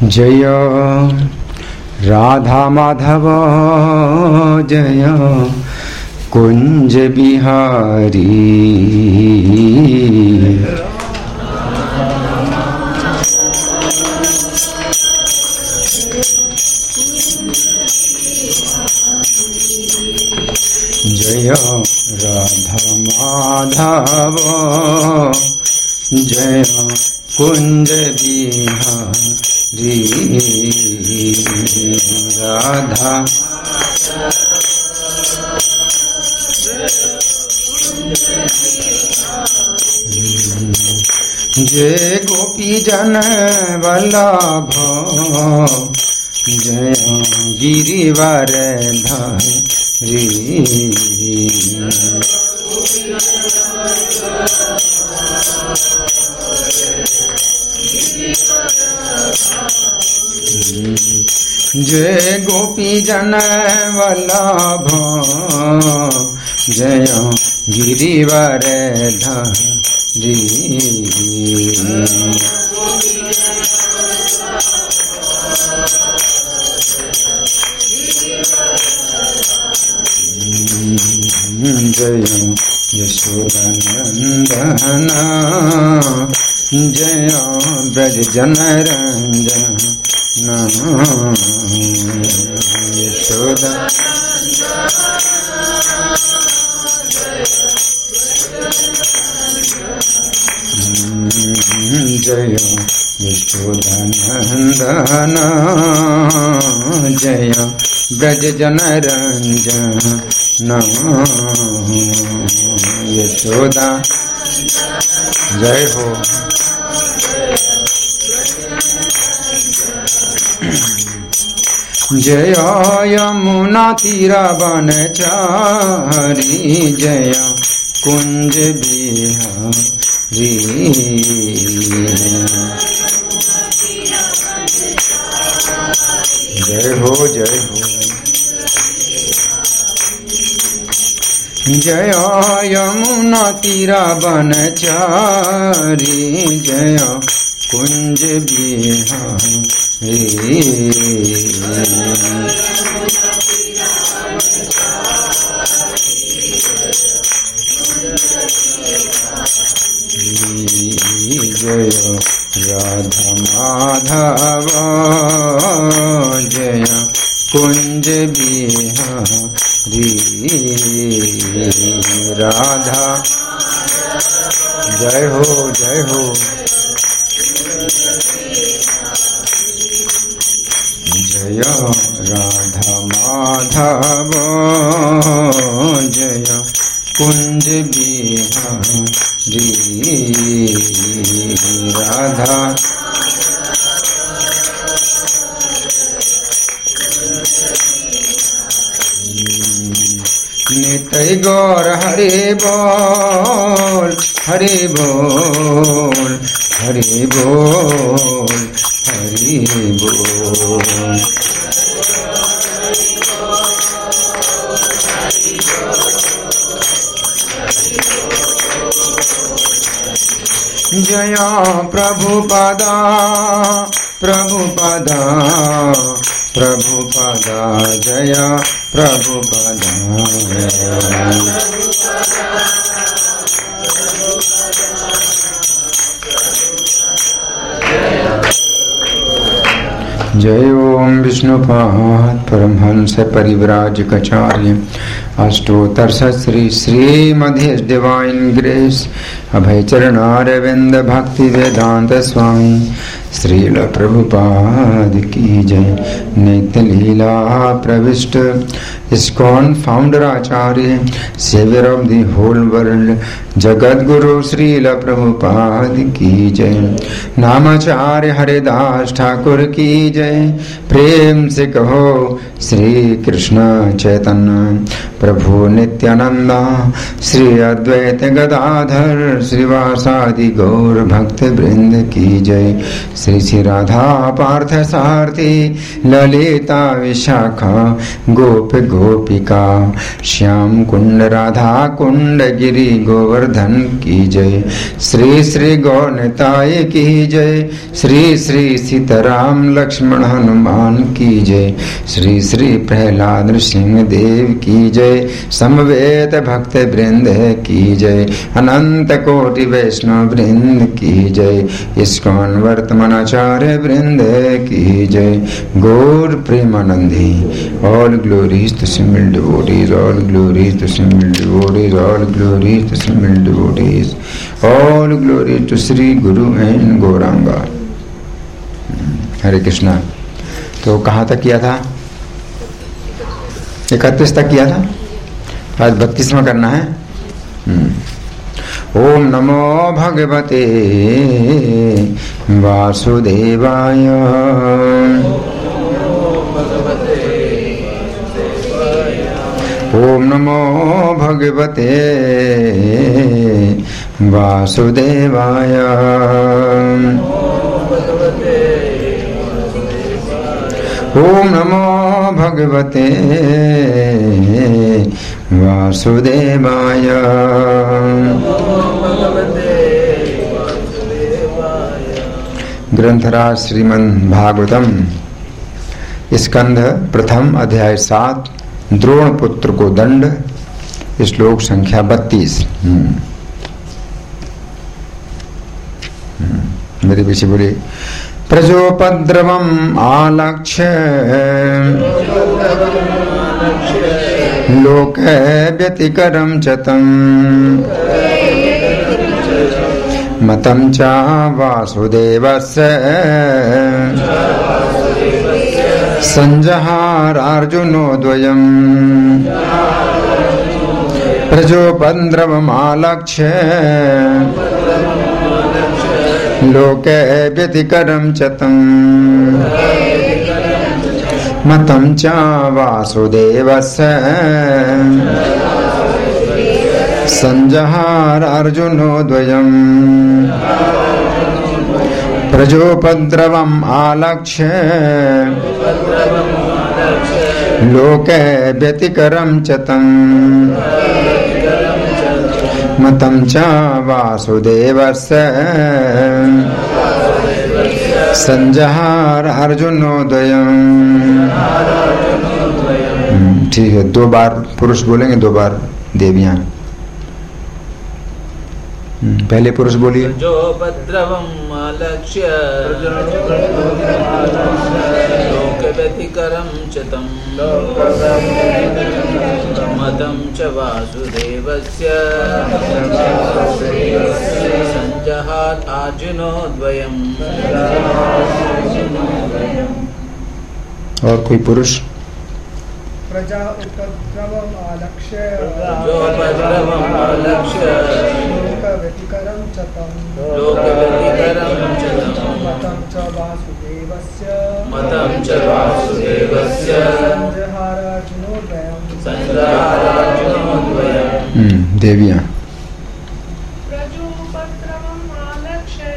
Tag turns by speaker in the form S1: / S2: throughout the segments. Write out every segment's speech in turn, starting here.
S1: जय राधा माधव जय कुंज बिहारी। जय राधा माधव जय कुंज बिहारी। राधा जय गोपी जन वल्लभ जय गिरिवर धारी। जय गोपी जन वल्लभ जय गिरिवर धारी। जय यशोदानंदन जय ब्रज जन रंजन यशोदा। जय यशोदानंदन जय ब्रज जन रंजन यशोदा। जय हो। जय यमुना तीरा बनचारी जय कुंज बिहारी। जय हो जय हो। जय यमुना तीरा बनचारी जय कुंज बिहारी। जय राधा माधव जय कुंज बिहारी। राधा जय हो जय हो। जय राधा माधव जय कुंज बिहारी। राधा नित्य गौर हरे बोल हरे बोल हरे बोल हरे बोल। जय प्रभुपदा प्रभुपदा प्रभुपदा जय प्रभुपदा। जय ओम विष्णुपाद परमहंस परिव्राजकाचार्य अष्टोत्तर श्री श्रीमद् डिवाइन ग्रेस अभय चरणारविंद भक्ति वेदांत स्वामी श्रील प्रभुपाद की जय। नित्य लीला प्रविष्ट ISKCON founder acharya saviour of the whole world जगत गुरु श्रील प्रभुपाद की जय। नामाचार्य हरिदास ठाकुर की जय। प्रेम से कहो श्री कृष्ण चैतन्य प्रभु नित्यानंदा श्री अद्वैत गदाधर श्रीवासादि गौर भक्त वृंद की जय। श्री श्री राधा पार्थ सारथी ललिता विशाखा गोप गोपिका श्याम कुंड राधा कुंड गिरी गोवर्धन की जय। श्री श्री गौरताय की जय। श्री श्री सीताराम लक्ष्मण हनुमान की जय। श्री श्री प्रहलाद नृसिंह देव की जय। समवेत भक्त वृंद की जय। अनंत कोटि वैष्णव वृंद की जय। इस्कॉन वर्तमानाचार्य वृंद की जय। Gaura Premanande all glories to single devotees, all glories to single devotees, all glories to single devotees, all glory to Shri guru and Gauranga. हरे कृष्णा। तो कहाँ तक किया था? 31 तक किया था। आज 32वां करना है। ओम नमो भगवते वासुदेवाय। ओम नमो भगवते वासुदेवाय। ओम नमो भगवते वासुदेवाय। ग्रंथराज श्रीमद् भागवतम स्कंध प्रथम अध्याय 7 द्रोण पुत्र को दंड। श्लोक संख्या 32। मेरे पीछे बोले। प्रजोपद्रवम् आलक्ष्य लोके व्यतिकरं च तम् मतं च वासुदेवस्य संजहारार्जुनो द्वयम्। प्रजोपद्रवम् आलक्ष्य लोके व्यतिकरं च तम् मतं च वासुदेवस्य संजहारार्जुनो द्वयम्। प्रजोपद्रवम् आलक्ष्य लोके व्यतिकरं च तम् मतं च वासुदेवस्य संजहार अर्जुनो द्वयम्। ठीक है, 2 बार पुरुष बोलेंगे, 2 बार देवियां। पहले पुरुष बोलिए।
S2: जो भद्रवम् आलक्ष्य लोक व्यतिकरं च तम् मतं च वासुदेवस्य संजहार अर्जुनो द्वयम्।
S1: और कोई पुरुष?
S3: प्रजा उपद्रवम् आलक्ष्य
S2: जो भद्रवम् आलक्ष्य
S3: लोक व्यतिकरं च तम् मतं च वासुदेवस्य संजहार अर्जुनो द्वयम्।
S1: देवियां।
S3: प्रजोपद्रवम् आलक्ष्य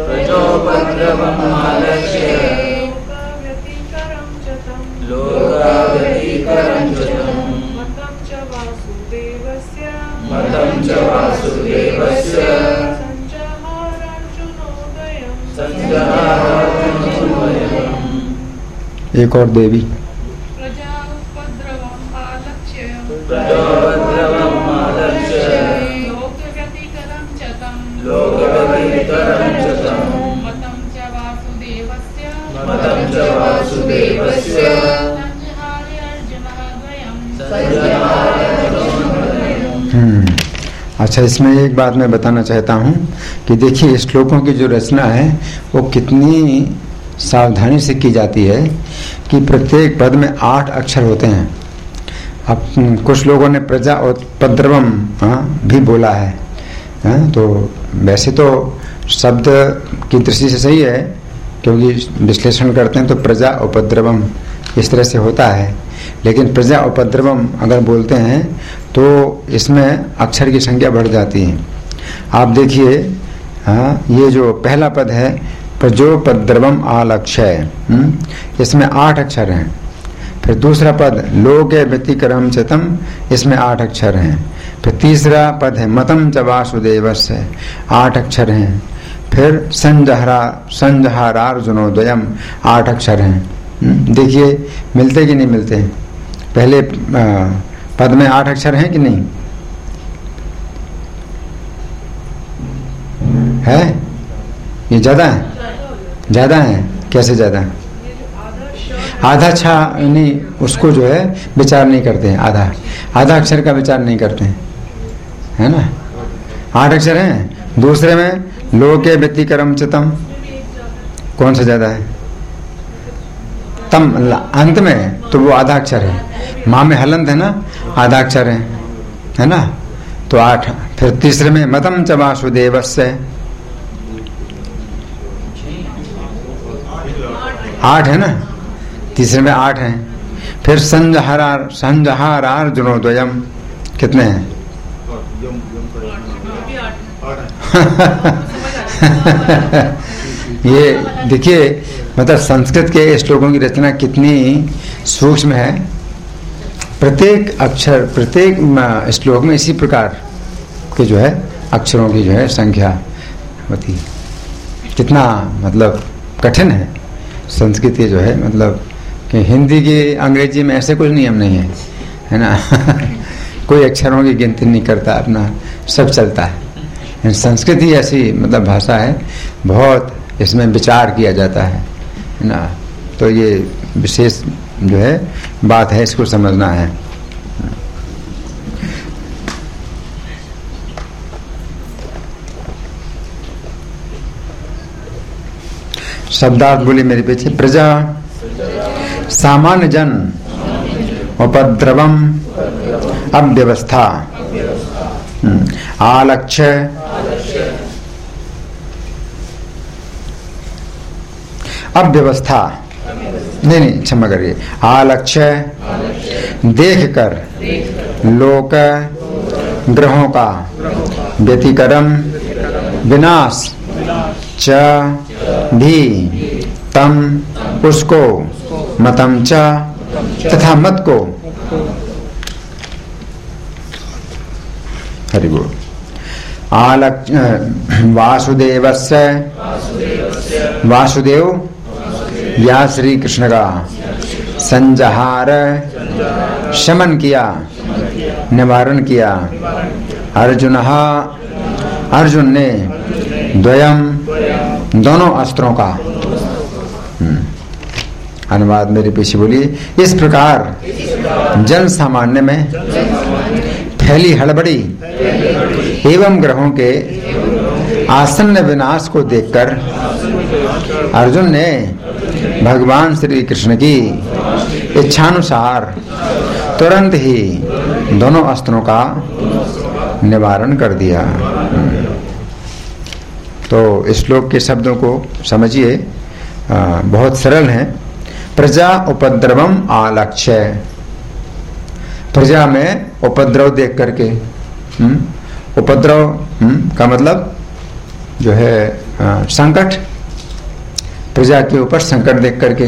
S2: मतं च वासुदेवस्य संजहार अर्जुनो द्वयम्।
S1: एक और देवी।
S3: प्रजा उपद्रवम् आलक्ष्य लोक व्यतिकरं च तम् मतं च वासुदेवस्य संजहार अर्जुनः द्वयम्।
S1: अच्छा, इसमें एक बात मैं बताना चाहता हूँ कि देखिए श्लोकों की जो रचना है वो कितनी सावधानी से की जाती है कि प्रत्येक पद में 8 अक्षर होते हैं। अब कुछ लोगों ने प्रजा और उपद्रवम भी बोला है, तो वैसे तो शब्द की दृष्टि से सही है, क्योंकि विश्लेषण करते हैं तो प्रजा उपद्रवम इस तरह से होता है, लेकिन प्रजा उपद्रवम अगर बोलते हैं तो इसमें अक्षर की संख्या बढ़ जाती है। आप देखिए, हाँ, ये जो पहला पद है प्रजोपद्रवम आलक्ष्य, इसमें 8 अक्षर हैं। फिर दूसरा पद लोके व्यतिक्रम चतम, इसमें 8 अक्षर हैं। फिर तीसरा पद है मतम च वासुदेवस्य, 8 अक्षर हैं। फिर संजहारार्जुनो द्वयम, 8 अक्षर हैं। देखिए मिलते कि नहीं मिलते? पहले पद में 8 अक्षर हैं कि नहीं है? ये ज्यादा है? ज्यादा है। कैसे ज्यादा है? आधा छा नहीं, उसको जो है विचार नहीं करते हैं। आधा अक्षर का विचार नहीं करते हैं, है ना? 8 अक्षर हैं। दूसरे में लोके व्यतिक्रम चतम, कौन सा ज्यादा है? तम अंत में तो वो आधा अक्षर है। माँ में हलंत है ना, आधा अक्षर है ना? तो 8। फिर तीसरे में मतम च वासुदेवस्य, 8 है ना? तीसरे में 8 हैं। फिर संजहारार्जुनो द्वयम, कितने हैं? ये देखिए, मतलब संस्कृत के श्लोकों की रचना कितनी सूक्ष्म है। प्रत्येक अक्षर, प्रत्येक श्लोक में इसी प्रकार के जो है अक्षरों की जो है संख्या होती है। कितना मतलब कठिन है संस्कृत जो है, मतलब कि हिंदी की अंग्रेजी में ऐसे कुछ नियम नहीं है ना? कोई अक्षरों की गिनती नहीं करता, अपना सब चलता है। संस्कृत ही ऐसी मतलब भाषा है, बहुत इसमें विचार किया जाता है ना? तो ये विशेष जो है बात है, इसको समझना है। शब्दार्थ बोली मेरे पीछे। प्रजा सामान्य जन उपद्रवम अव्यवस्था आलक्ष्य अव्यवस्था, नहीं क्षमा करिए, आलक्ष्य देखकर लोक ग्रहों का व्यतिक्रम विनाश च भी तम उसको मतम च तथा मत को। हरि बोल। वासुदेवस्य, वासुदेव या श्री कृष्ण का संजहार शमन किया, निवारण किया। अर्जुन ने द्वयम दोनों अस्त्रों का, अनुवाद मेरे पीछे बोलिए। इस प्रकार जन सामान्य में फैली हड़बड़ी एवं ग्रहों के आसन्न विनाश को देखकर अर्जुन ने भगवान श्री कृष्ण की इच्छानुसार तुरंत ही दोनों अस्त्रों का निवारण कर दिया। तो इस श्लोक के शब्दों को समझिए, बहुत सरल है। प्रजा उपद्रवम आलक्ष्य, प्रजा में उपद्रव देख करके, उपद्रव का मतलब जो है संकट, प्रजा के ऊपर संकट देख करके,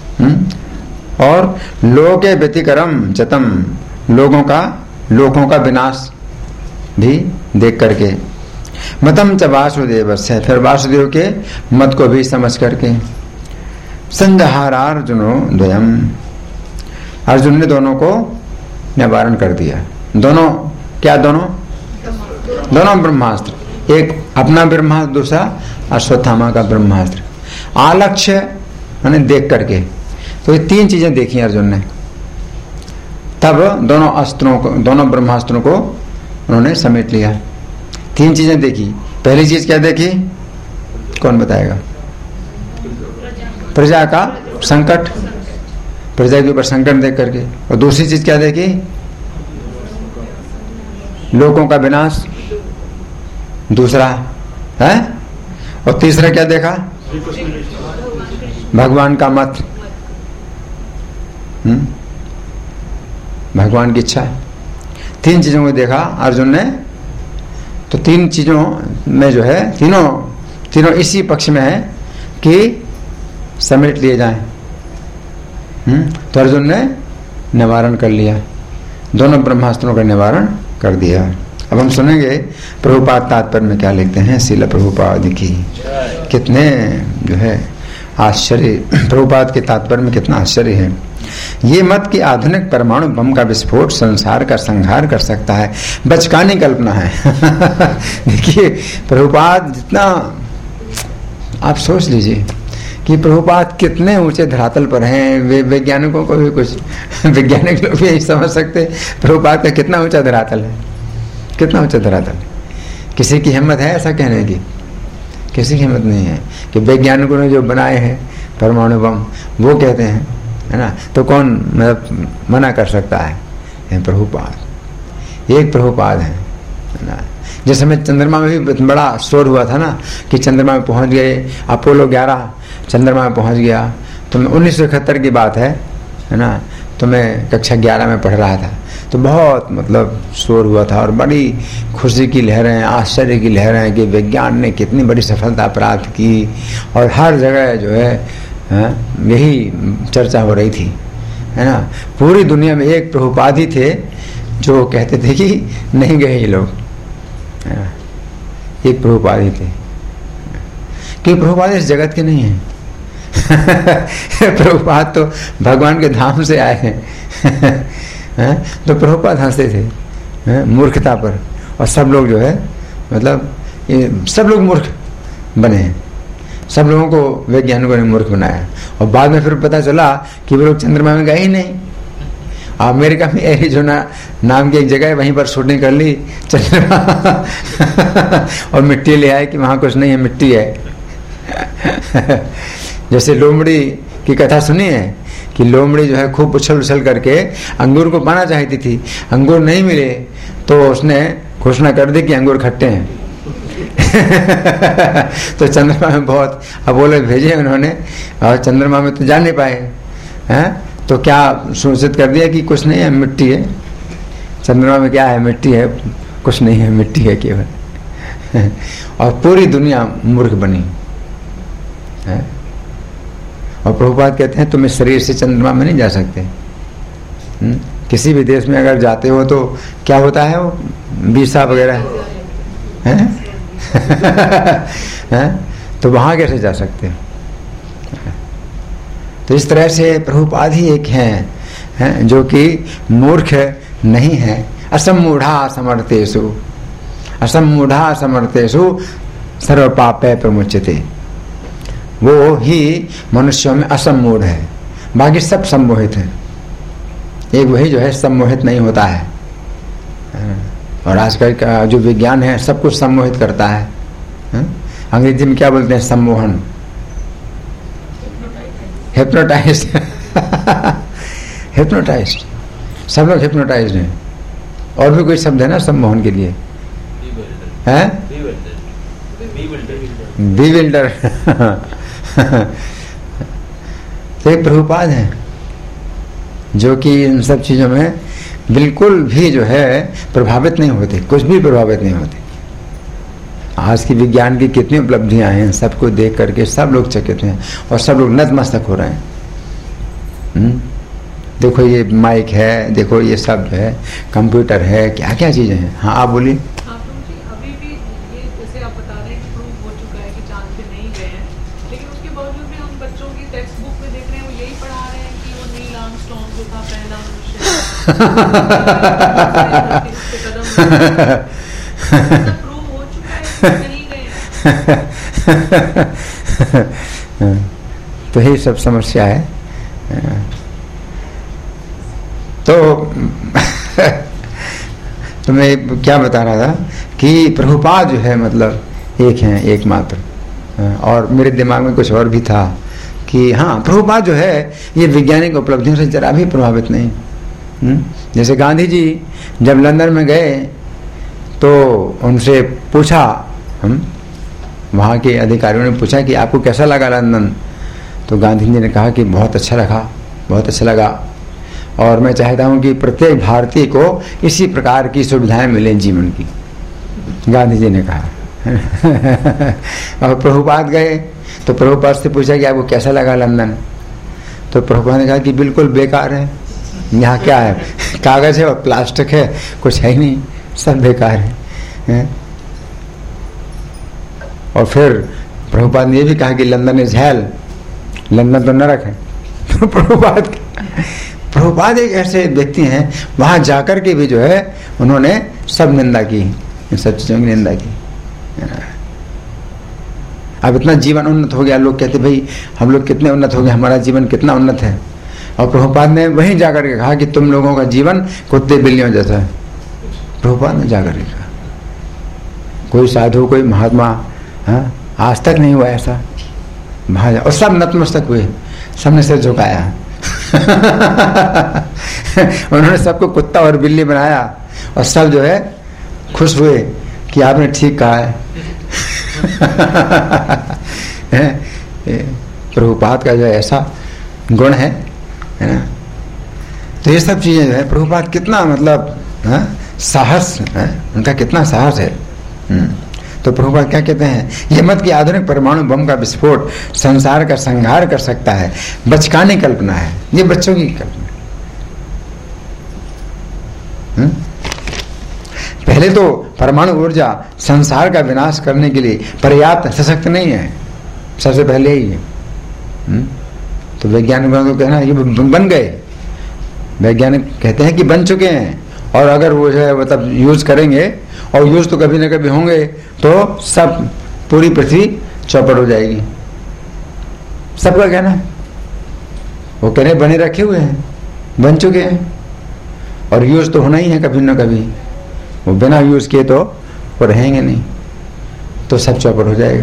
S1: और लोके व्यतिक्रम चतम, लोगों का विनाश भी देख करके। मतम च वासुदेव से, फिर वासुदेव के मत को भी समझ करके। संजहारार्जुनो द्वयम, अर्जुन ने दोनों को निवारण कर दिया। दोनों क्या? दोनों ब्रह्मास्त्र, एक अपना ब्रह्मास्त्र, दूसरा अश्वत्थामा का ब्रह्मास्त्र। आलक्ष्य यानी देख करके, तो ये 3 चीजें देखी अर्जुन ने। तब दोनों अस्त्रों को, दोनों ब्रह्मास्त्रों को उन्होंने समेट लिया। 3 चीजें देखी। पहली चीज क्या देखी? कौन बताएगा? प्रजा का संकट, प्रजा के ऊपर संकट देख करके। और दूसरी चीज क्या देखी? लोगों का विनाश, दूसरा है। और तीसरा क्या देखा? भगवान का मत। भगवान की इच्छा है। 3 चीज़ों को देखा अर्जुन ने, तो 3 चीज़ों में जो है तीनों इसी पक्ष में है कि समेट लिए जाएं। तो अर्जुन ने निवारण कर लिया, दोनों ब्रह्मास्त्रों का निवारण कर दिया। अब हम सुनेंगे प्रभुपाद तात्पर्य में क्या लिखते हैं। श्रील प्रभुपाद की कितने जो है आश्चर्य, प्रभुपाद के तात्पर्य में कितना आश्चर्य है। ये मत कि आधुनिक परमाणु बम का विस्फोट संसार का संहार कर सकता है, बचकानी कल्पना है। देखिए प्रभुपाद जितना, आप सोच लीजिए कि प्रभुपाद कितने ऊंचे धरातल पर हैं। वे वैज्ञानिकों को भी कुछ, वैज्ञानिक लोग भी यही समझ सकते प्रभुपाद का कितना ऊंचा धरातल है, कितना ऊंचा धरातल। किसी की हिम्मत है ऐसा कहने की? किसी की हिम्मत नहीं है कि वैज्ञानिकों ने जो बनाए हैं परमाणु बम वो कहते हैं, है ना, तो कौन मतलब मना कर सकता है? प्रभुपाद, एक प्रभुपाद है ना। जिस समय चंद्रमा में भी बड़ा शोर हुआ था ना कि चंद्रमा में पहुंच गए, अपोलो 11 चंद्रमा में पहुंच गया, तो 1971 की बात है ना, तो मैं कक्षा 11 में पढ़ रहा था, तो बहुत मतलब शोर हुआ था और बड़ी खुशी की लहरें, आश्चर्य की लहरें कि विज्ञान ने कितनी बड़ी सफलता प्राप्त की, और हर जगह जो है यही चर्चा हो रही थी, है ना। पूरी दुनिया में एक प्रभुपाद ही थे जो कहते थे कि नहीं गए ये लोग, एक प्रभुपाद ही थे, कि प्रभुपाद इस जगत के नहीं है। प्रभुपाद तो भगवान के धाम से आए हैं। तो प्रभुपाद हंसते थे मूर्खता पर, और सब लोग जो है मतलब सब लोग मूर्ख बने हैं, सब लोगों को वैज्ञानिकों ने मूर्ख बनाया। और बाद में फिर पता चला कि वो लोग चंद्रमा में गए ही नहीं। अमेरिका में एरिज़ोना नाम की एक जगह है, वहीं पर शूटिंग कर ली चंद्रमा और मिट्टी ले आए कि वहाँ कुछ नहीं है, मिट्टी है। जैसे लोमड़ी की कथा सुनी है कि लोमड़ी जो है खूब उछल उछल करके अंगूर को पाना चाहती थी, अंगूर नहीं मिले तो उसने घोषणा कर दी कि अंगूर खट्टे हैं। तो चंद्रमा में बहुत अबोले भेजे उन्होंने, और चंद्रमा में तो जा नहीं पाए हैं, तो क्या सूचित कर दिया कि कुछ नहीं है, मिट्टी है। चंद्रमा में क्या है? मिट्टी है, कुछ नहीं है, मिट्टी है केवल। और पूरी दुनिया मूर्ख बनी है। और प्रभुपाद कहते हैं तुम इस शरीर से चंद्रमा में नहीं जा सकते। किसी भी देश में अगर जाते हो तो क्या होता है, वो वीसा वगैरह है तो वहां कैसे जा सकते हैं? तो इस तरह से प्रभुपाद ही एक हैं जो कि मूर्ख नहीं है। असमूढ़ा समर्थेषु, असमूढ़ा समर्थेषु सर्व पापे प्रमुच्यते। वो ही मनुष्यों में असमूढ़ है, बाकी सब सम्मोहित है। एक वही जो है सम्मोहित नहीं होता है। और आजकल का जो विज्ञान है सब कुछ सम्मोहित करता है। अंग्रेजी में क्या बोलते हैं? सम्मोहन, हिप्नोटाइज्ड। हिप्नोटाइज्ड, सब लोग हिप्नोटाइज्ड हैं। और भी कोई शब्द है ना सम्मोहन के लिए? हैं? बीविल्डर। तो एक प्रभुपाद है जो कि इन सब चीजों में बिल्कुल भी जो है प्रभावित नहीं होते, कुछ भी प्रभावित नहीं होते। आज की विज्ञान की कितनी उपलब्धियां हैं, सबको देख करके सब लोग चकित हैं और सब लोग नतमस्तक हो रहे हैं। देखो ये माइक है, देखो ये सब है, कंप्यूटर है, क्या क्या चीजें हैं। हाँ आप बोलिए।
S3: अभी भी ये जैसे आप बता रहे हैं कि प्रूव हो चुका है कि चांद पे नहीं गए हैं, लेकिन उसके बावजूद भी हम बच्चों की टेक्स्ट बुक में देख रहे हैं वो यही पढ़ा रहे हैं कि वो नील आर्मस्ट्रॉन्ग जो था पहला मनुष्य। प्रूव हो चुका है नहीं गए।
S1: तो यही सब समस्या है। तो मैं क्या बता रहा था कि प्रभुपाद जो है मतलब एक हैं, एकमात्र। और मेरे दिमाग में कुछ और भी था कि हाँ प्रभुपाद जो है ये वैज्ञानिक उपलब्धियों से जरा भी प्रभावित नहीं। जैसे गांधी जी जब लंदन में गए तो उनसे पूछा, वहाँ के अधिकारियों ने पूछा कि आपको कैसा लगा लंदन? तो गांधी जी ने कहा कि बहुत अच्छा लगा, बहुत अच्छा लगा। और मैं चाहता हूं कि प्रत्येक भारतीय को इसी प्रकार की सुविधाएं मिलें जीवन की, गांधी जी ने कहा। और प्रभुपाद गए तो प्रभुपाद से पूछा कि आपको कैसा लगा लंदन? तो प्रभुपाद ने कहा कि बिल्कुल बेकार है, यहाँ क्या है, कागज है और प्लास्टिक है, कुछ है ही नहीं, सब बेकार है। और फिर प्रभुपाद ने ये भी कहा कि लंदन इज हेल, लंदन तो नरक है। तो प्रभुपाद एक ऐसे व्यक्ति हैं, वहां जाकर के भी जो है उन्होंने सब निंदा की, इन सब चीजों की निंदा की। अब इतना जीवन उन्नत हो गया, लोग कहते भाई हम लोग कितने उन्नत हो गए, हमारा जीवन कितना उन्नत है। और प्रभुपाद ने वहीं जाकर के कहा कि तुम लोगों का जीवन कुत्ते बिल्लियों जैसा है। प्रभुपाद ने जाकर के कहा, कोई साधु कोई महात्मा आज तक नहीं हुआ ऐसा। और सब नतमस्तक हुए, सबने सिर झुकाया। उन्होंने सबको कुत्ता और बिल्ली बनाया और सब जो है खुश हुए कि आपने ठीक कहा है। प्रभुपाद का जो है ऐसा गुण है ना। तो ये सब चीजें जो है, प्रभुपाद कितना मतलब साहस है उनका, कितना साहस है। तो प्रभुपाद क्या कहते हैं, ये मत कि आधुनिक परमाणु बम का विस्फोट संसार का संहार कर सकता है, बचकानी कल्पना है, ये बच्चों की कल्पना है। पहले तो परमाणु ऊर्जा संसार का विनाश करने के लिए पर्याप्त सशक्त नहीं है, सबसे पहले ही है। तो वैज्ञानिकों को कहना ये बन गए, वैज्ञानिक कहते हैं कि बन चुके हैं, और अगर वो जो है मतलब यूज करेंगे, और यूज तो कभी ना कभी होंगे, तो सब पूरी पृथ्वी चौपट हो जाएगी। सबका कहना है, वो कहने बने रखे हुए हैं, बन चुके हैं, और यूज तो होना ही है कभी ना कभी। वो बिना यूज किए तो वो रहेंगे नहीं, तो सब चौपट हो जाएगा।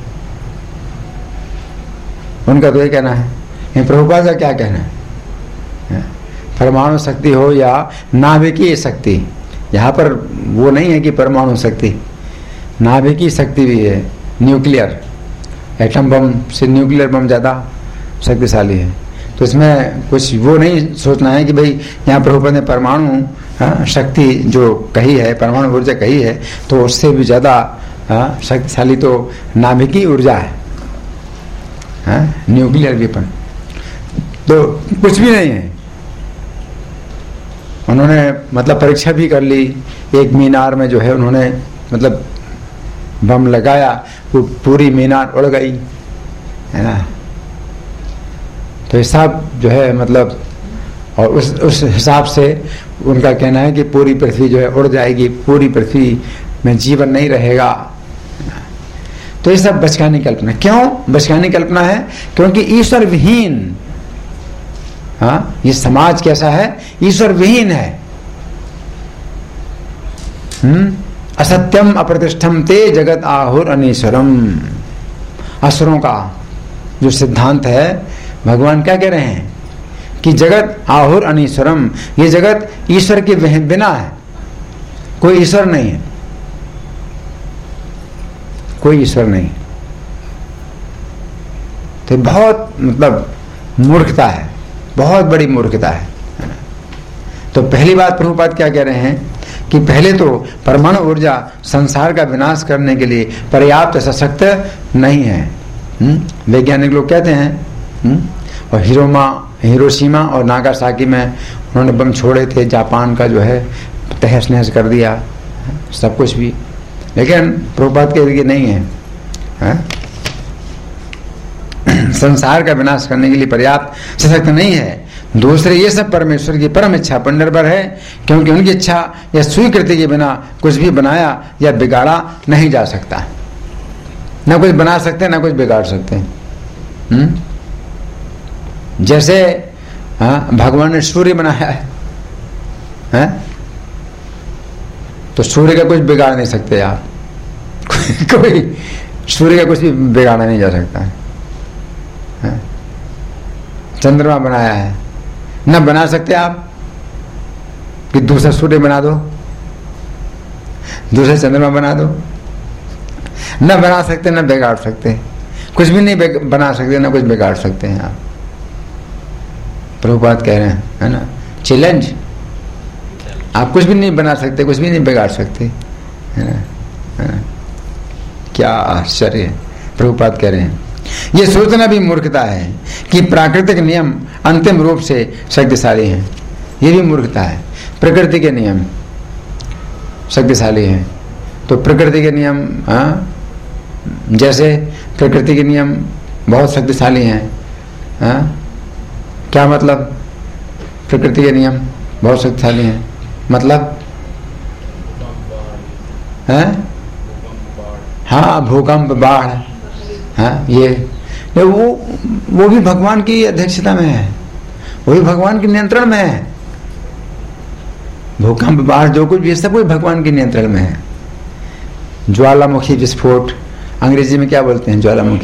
S1: उनका तो ये कहना है। प्रभुपाद का क्या कहना है, परमाणु शक्ति हो या नाभिकीय शक्ति, यहाँ पर वो नहीं है कि परमाणु शक्ति, नाभिकीय शक्ति भी है, न्यूक्लियर, एटम बम से न्यूक्लियर बम ज़्यादा शक्तिशाली है। तो इसमें कुछ वो नहीं सोचना है कि भाई यहाँ प्रभुपाद ने परमाणु शक्ति जो कही है, परमाणु ऊर्जा कही है, तो उससे भी ज़्यादा शक्तिशाली तो नाभिकीय ऊर्जा है, न्यूक्लियर वेपन। तो कुछ भी नहीं है। उन्होंने मतलब परीक्षा भी कर ली, एक मीनार में जो है उन्होंने मतलब बम लगाया, वो पूरी मीनार उड़ गई, है ना। तो ये सब जो है मतलब, और उस हिसाब से उनका कहना है कि पूरी पृथ्वी जो है उड़ जाएगी, पूरी पृथ्वी में जीवन नहीं रहेगा। तो ये सब बचकानी कल्पना। क्यों बचकानी कल्पना है? क्योंकि ईश्वर विहीन, ये समाज कैसा है, ईश्वर विहीन है। असत्यम अप्रतिष्ठम ते जगत आहुर अनीश्वरम। असुरों का जो सिद्धांत है, भगवान क्या कह रहे हैं कि जगत आहुर अनीश्वरम, ये जगत ईश्वर के बिना है, कोई ईश्वर नहीं है, कोई ईश्वर नहीं। तो बहुत मतलब मूर्खता है, बहुत बड़ी मूर्खता है। तो पहली बात प्रभुपाद क्या कह रहे हैं कि पहले तो परमाणु ऊर्जा संसार का विनाश करने के लिए पर्याप्त सशक्त नहीं है। वैज्ञानिक लोग कहते हैं, और हिरोशिमा और नागासाकी में उन्होंने बम छोड़े थे, जापान का जो है तहस नहस कर दिया सब कुछ भी, लेकिन प्रभुपाद के लिए नहीं है, संसार का विनाश करने के लिए पर्याप्त सशक्त नहीं है। दूसरे ये सब परमेश्वर की परम इच्छा पर निर्भर है, क्योंकि उनकी इच्छा या स्वीकृति के बिना कुछ भी बनाया या बिगाड़ा नहीं जा सकता। ना कुछ बना सकते ना कुछ बिगाड़ सकते। जैसे भगवान ने सूर्य बनाया है, तो सूर्य का कुछ बिगाड़ नहीं सकते आप। कोई सूर्य का कुछ भी बिगाड़ा नहीं जा सकता है। चंद्रमा बनाया है, न बना सकते आप कि दूसरा सूर्य बना दो, दूसरा चंद्रमा बना दो, न बना सकते न बिगाड़ सकते, कुछ भी नहीं बना सकते न कुछ बिगाड़ सकते हैं आप। प्रभुपाद कह रहे हैं, है ना, चैलेंज। आप कुछ भी नहीं बना सकते, कुछ भी नहीं बिगाड़ सकते, है ना? क्या आश्चर्य है। प्रभुपाद कह रहे हैं ये सोचना भी मूर्खता है कि प्राकृतिक नियम अंतिम रूप से शक्तिशाली हैं। ये भी मूर्खता है। प्रकृति के नियम शक्तिशाली हैं, तो प्रकृति के नियम, जैसे प्रकृति के नियम बहुत शक्तिशाली हैं, क्या मतलब? प्रकृति के नियम बहुत शक्तिशाली हैं मतलब हाँ, भूकंप, बाढ़, हाँ, ये वो भी भगवान की अध्यक्षता में है, वो भी भगवान के नियंत्रण में है। भूकंप, बाढ़, जो कुछ भी सब कुछ भगवान के नियंत्रण में है। ज्वालामुखी विस्फोट, अंग्रेजी में क्या बोलते हैं? ज्वालामुखी,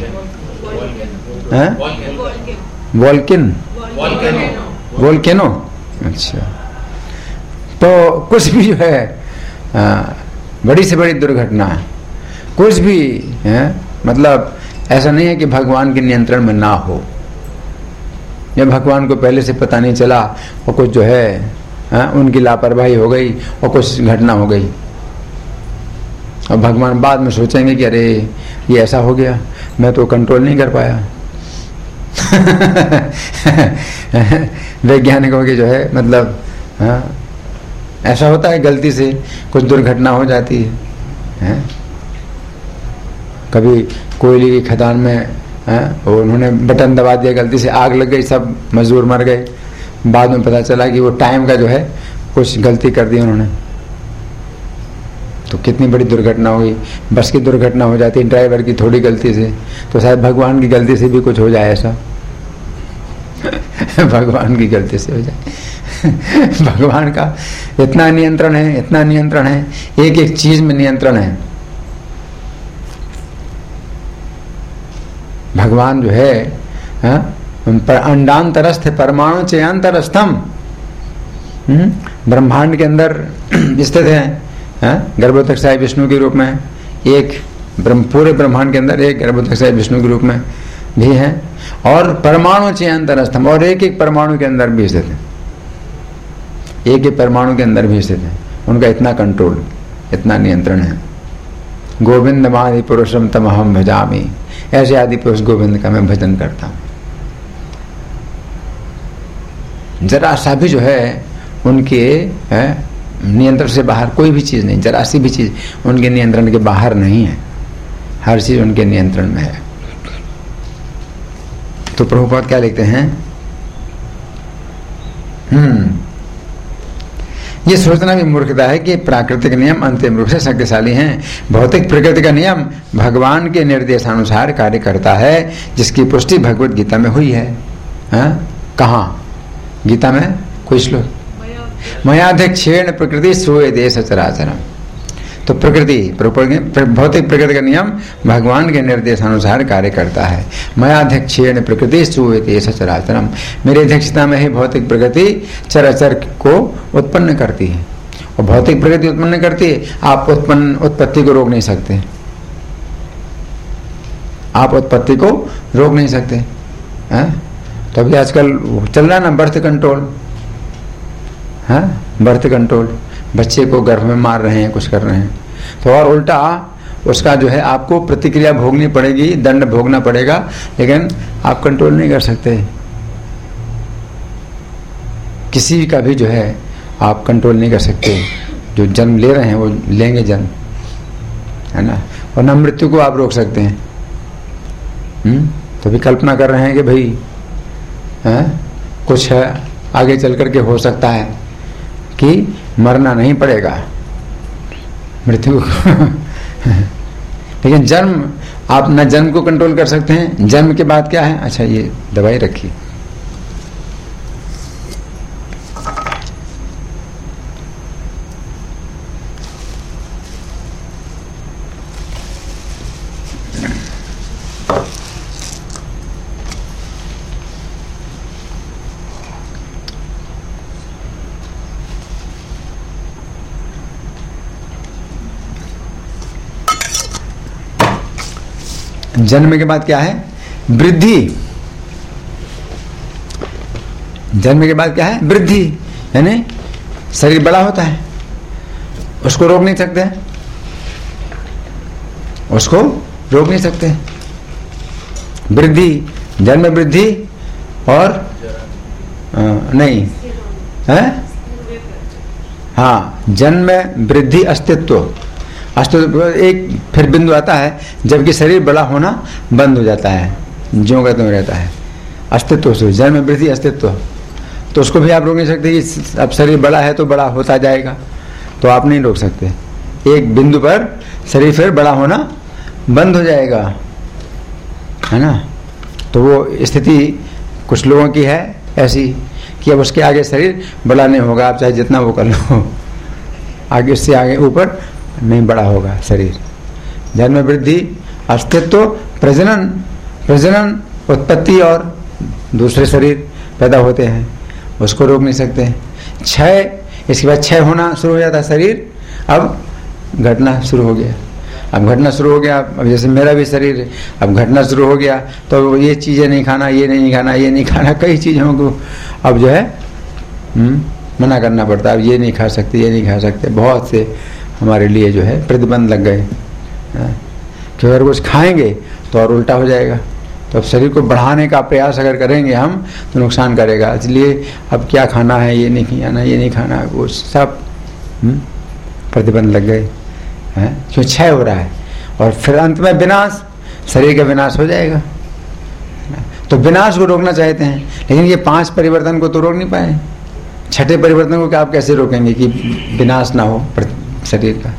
S1: वोल्केनो। अच्छा, तो कुछ भी जो है बड़ी से बड़ी दुर्घटना, कुछ भी है, मतलब ऐसा नहीं है कि भगवान के नियंत्रण में ना हो। या भगवान को पहले से पता नहीं चला और कुछ जो है उनकी लापरवाही हो गई और कुछ घटना हो गई, और भगवान बाद में सोचेंगे कि अरे ये ऐसा हो गया, मैं तो कंट्रोल नहीं कर पाया। वैज्ञानिकों की जो है मतलब ऐसा होता है, गलती से कुछ दुर्घटना हो जाती है। कभी कोयले की खदान में उन्होंने बटन दबा दिया, गलती से आग लग गई, सब मजदूर मर गए। बाद में पता चला कि वो टाइम का जो है कुछ गलती कर दी उन्होंने, तो कितनी बड़ी दुर्घटना हो गई। बस की दुर्घटना हो जाती है ड्राइवर की थोड़ी गलती से, तो शायद भगवान की गलती से भी कुछ हो जाए ऐसा। भगवान की गलती से हो जाए। भगवान का इतना नियंत्रण है, इतना नियंत्रण है, एक एक चीज में नियंत्रण है। भगवान जो है उन पर अंडांतरस्थ परमाणु चयांतरस्थम, ब्रह्मांड के अंदर स्थित है। गर्भोदकशाही विष्णु के रूप में एक, पूरे ब्रह्मांड के अंदर एक गर्भोदकशाही विष्णु के रूप में भी है, और परमाणु चयांतरस्थम, और एक एक परमाणु के अंदर भी स्थित है, एक एक परमाणु के अंदर भी स्थित है। उनका इतना कंट्रोल, इतना नियंत्रण है। गोविंद आदि पुरुषम तमहम भजामि, ऐसे आदि पुरुष गोविंद का मैं भजन करता हूं। जरा सा भी जो है उनके नियंत्रण से बाहर कोई भी चीज नहीं, जरा सी भी चीज उनके नियंत्रण के बाहर नहीं है, हर चीज उनके नियंत्रण में है। तो प्रभुपाद क्या लिखते हैं? ये सोचना भी मूर्खता है कि प्राकृतिक नियम अंतिम रूप से शक्तिशाली हैं। भौतिक प्रकृति का नियम भगवान के निर्देशानुसार कार्य करता है, जिसकी पुष्टि भगवत गीता में हुई है। कहाँ? गीता में कोई श्लोक? मयाध्यक्षेण प्रकृति सूयते सचराचरम। तो प्रकृति, भौतिक प्रकृति का नियम भगवान के निर्देशानुसार कार्य करता है। मयाध्यक्षेण प्रकृति सूयते सचराचरम, मेरी अध्यक्षता में ही भौतिक प्रकृति चराचर को उत्पन्न करती है। और भौतिक प्रकृति उत्पन्न करती है, आप उत्पत्ति को रोक नहीं सकते, आप उत्पत्ति को रोक नहीं सकते। तो अभी आजकल चल रहा है ना बर्थ कंट्रोल, बर्थ कंट्रोल, बच्चे को गर्भ में मार रहे हैं, कुछ कर रहे हैं। तो और उल्टा उसका जो है आपको प्रतिक्रिया भोगनी पड़ेगी, दंड भोगना पड़ेगा, लेकिन आप कंट्रोल नहीं कर सकते। किसी का भी जो है आप कंट्रोल नहीं कर सकते। जो जन्म ले रहे हैं वो लेंगे जन्म, है ना, और न मृत्यु को आप रोक सकते हैं। तो भी कल्पना कर रहे हैं कि भाई कुछ है आगे चल करके हो सकता है कि मरना नहीं पड़ेगा, मृत्यु लेकिन जन्म, आप न जन्म को कंट्रोल कर सकते हैं। जन्म के बाद क्या है? अच्छा ये दवाई रखी। जन्म के बाद क्या है? वृद्धि। जन्म के बाद क्या है? वृद्धि, है नहीं? शरीर बड़ा होता है, उसको रोक नहीं सकते, उसको रोक नहीं सकते। वृद्धि, जन्म वृद्धि और नहीं है, हाँ, जन्म वृद्धि अस्तित्व, अस्तित्व एक फिर बिंदु आता है जबकि शरीर बड़ा होना बंद हो जाता है, ज्यों का त्यों रहता है। अस्तित्व से जन्म वृद्धि अस्तित्व, तो उसको भी आप रोक नहीं सकते कि अब शरीर बड़ा है तो बड़ा होता जाएगा, तो आप नहीं रोक सकते। एक बिंदु पर शरीर फिर बड़ा होना बंद हो जाएगा, है ना। तो वो स्थिति कुछ लोगों की है ऐसी कि अब उसके आगे शरीर बड़ा नहीं होगा, आप चाहे जितना वो कर लो, आगे उससे आगे ऊपर नहीं बड़ा होगा शरीर। जन्म वृद्धि अस्तित्व, प्रजनन, प्रजनन उत्पत्ति और दूसरे शरीर पैदा होते हैं, उसको रोक नहीं सकते। क्षय, इसके बाद क्षय होना शुरू हो जाता है शरीर, अब घटना शुरू हो गया, अब घटना शुरू हो गया। अब जैसे मेरा भी शरीर है, अब घटना शुरू हो गया तो ये चीज़ें नहीं खाना, ये नहीं खाना, ये नहीं खाना, कई चीज़ों को अब जो है मना करना पड़ता है। अब ये नहीं खा सकते, ये नहीं खा सकते, बहुत से हमारे लिए जो है प्रतिबंध लग गए, कि अगर कुछ खाएंगे तो और उल्टा हो जाएगा। तो अब शरीर को बढ़ाने का प्रयास अगर करेंगे हम तो नुकसान करेगा, इसलिए अब क्या खाना है, ये नहीं खाना, ये नहीं खाना, वो सब प्रतिबंध लग गए हैं, क्यों क्षय हो रहा है। और फिर अंत में विनाश, शरीर का विनाश हो जाएगा। तो विनाश को रोकना चाहते हैं, लेकिन ये 5 परिवर्तन को तो रोक नहीं पाए। छठे परिवर्तन को क्या आप कैसे रोकेंगे कि विनाश ना हो शरीर का?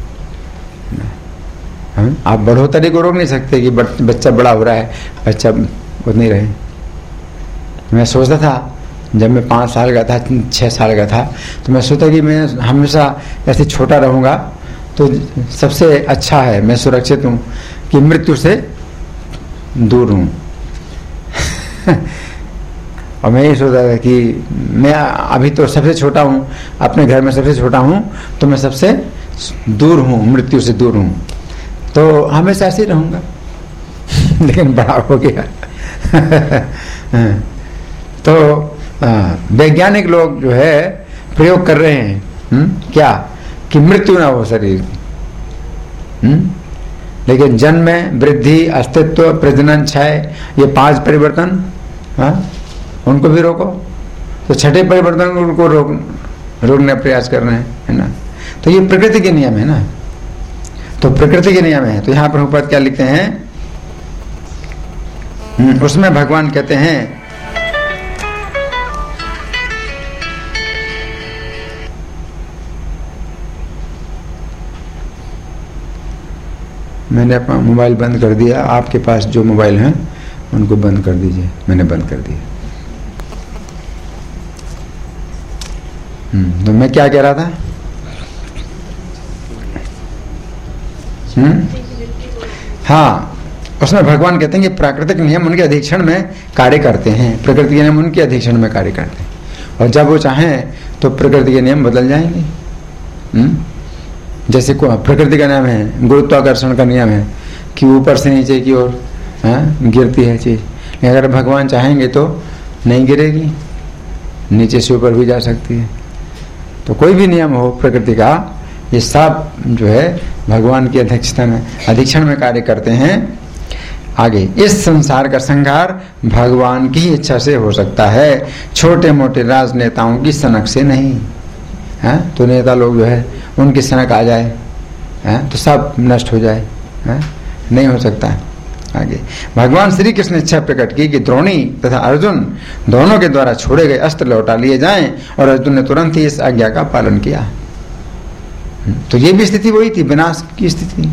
S1: आप बढ़ोतरी को रोक नहीं सकते कि बच्चा बड़ा हो रहा है, बच्चा उतना ही रहे। मैं सोचता था जब मैं 5 साल का था, 6 साल का था, तो मैं सोचा कि मैं हमेशा ऐसे छोटा रहूँगा तो सबसे अच्छा है, मैं सुरक्षित हूँ कि मृत्यु से दूर हूँ। और मैं ये सोचता था कि मैं अभी तो सबसे छोटा हूँ, अपने घर में सबसे छोटा हूँ, तो मैं सबसे दूर हूँ, मृत्यु से दूर हूँ, तो हमेशा ऐसे ही रहूँगा। लेकिन बड़ा हो गया। तो वैज्ञानिक लोग जो है प्रयोग कर रहे हैं क्या कि मृत्यु ना हो शरीर, लेकिन जन्म, वृद्धि, अस्तित्व, प्रजनन, क्षय, ये 5 परिवर्तन, उनको भी रोको। तो छठे परिवर्तन उनको रोकने का प्रयास कर रहे हैं, है ना। तो ये प्रकृति के नियम है ना, तो प्रकृति के नियम है। तो यहाँ प्रभुपाद क्या लिखते हैं, उसमें भगवान कहते हैं मैंने अपना मोबाइल बंद कर दिया, आपके पास जो मोबाइल हैं उनको बंद कर दीजिए, मैंने बंद कर दिया। तो मैं क्या कह रहा था, हाँ, उसमें भगवान कहते हैं कि प्राकृतिक नियम उनके अधीक्षण में कार्य करते हैं, प्रकृति के नियम उनके अधीक्षण में कार्य करते हैं, और जब वो चाहें तो प्रकृति के नियम बदल जाएंगे। जैसे प्रकृति का नियम है, गुरुत्वाकर्षण का नियम है कि ऊपर से नीचे की ओर गिरती है चीज, लेकिन अगर भगवान चाहेंगे तो नहीं गिरेगी, नीचे से ऊपर भी जा सकती है। तो कोई भी नियम हो प्रकृति का, ये सब जो है भगवान की अध्यक्षता में, अधीक्षण में कार्य करते हैं। आगे, इस संसार का संहार भगवान की इच्छा से हो सकता है, छोटे मोटे राजनेताओं की सनक से नहीं है। तो नेता लोग जो है उनकी सनक आ जाए तो सब नष्ट हो जाए, नहीं हो सकता है। आगे, भगवान श्री कृष्ण ने इच्छा प्रकट की कि द्रोणी तथा अर्जुन दोनों के द्वारा छोड़े गए अस्त्र लौटा लिए जाएं, और अर्जुन ने तुरंत ही इस आज्ञा का पालन किया। तो ये भी स्थिति वही थी, विनाश की स्थिति।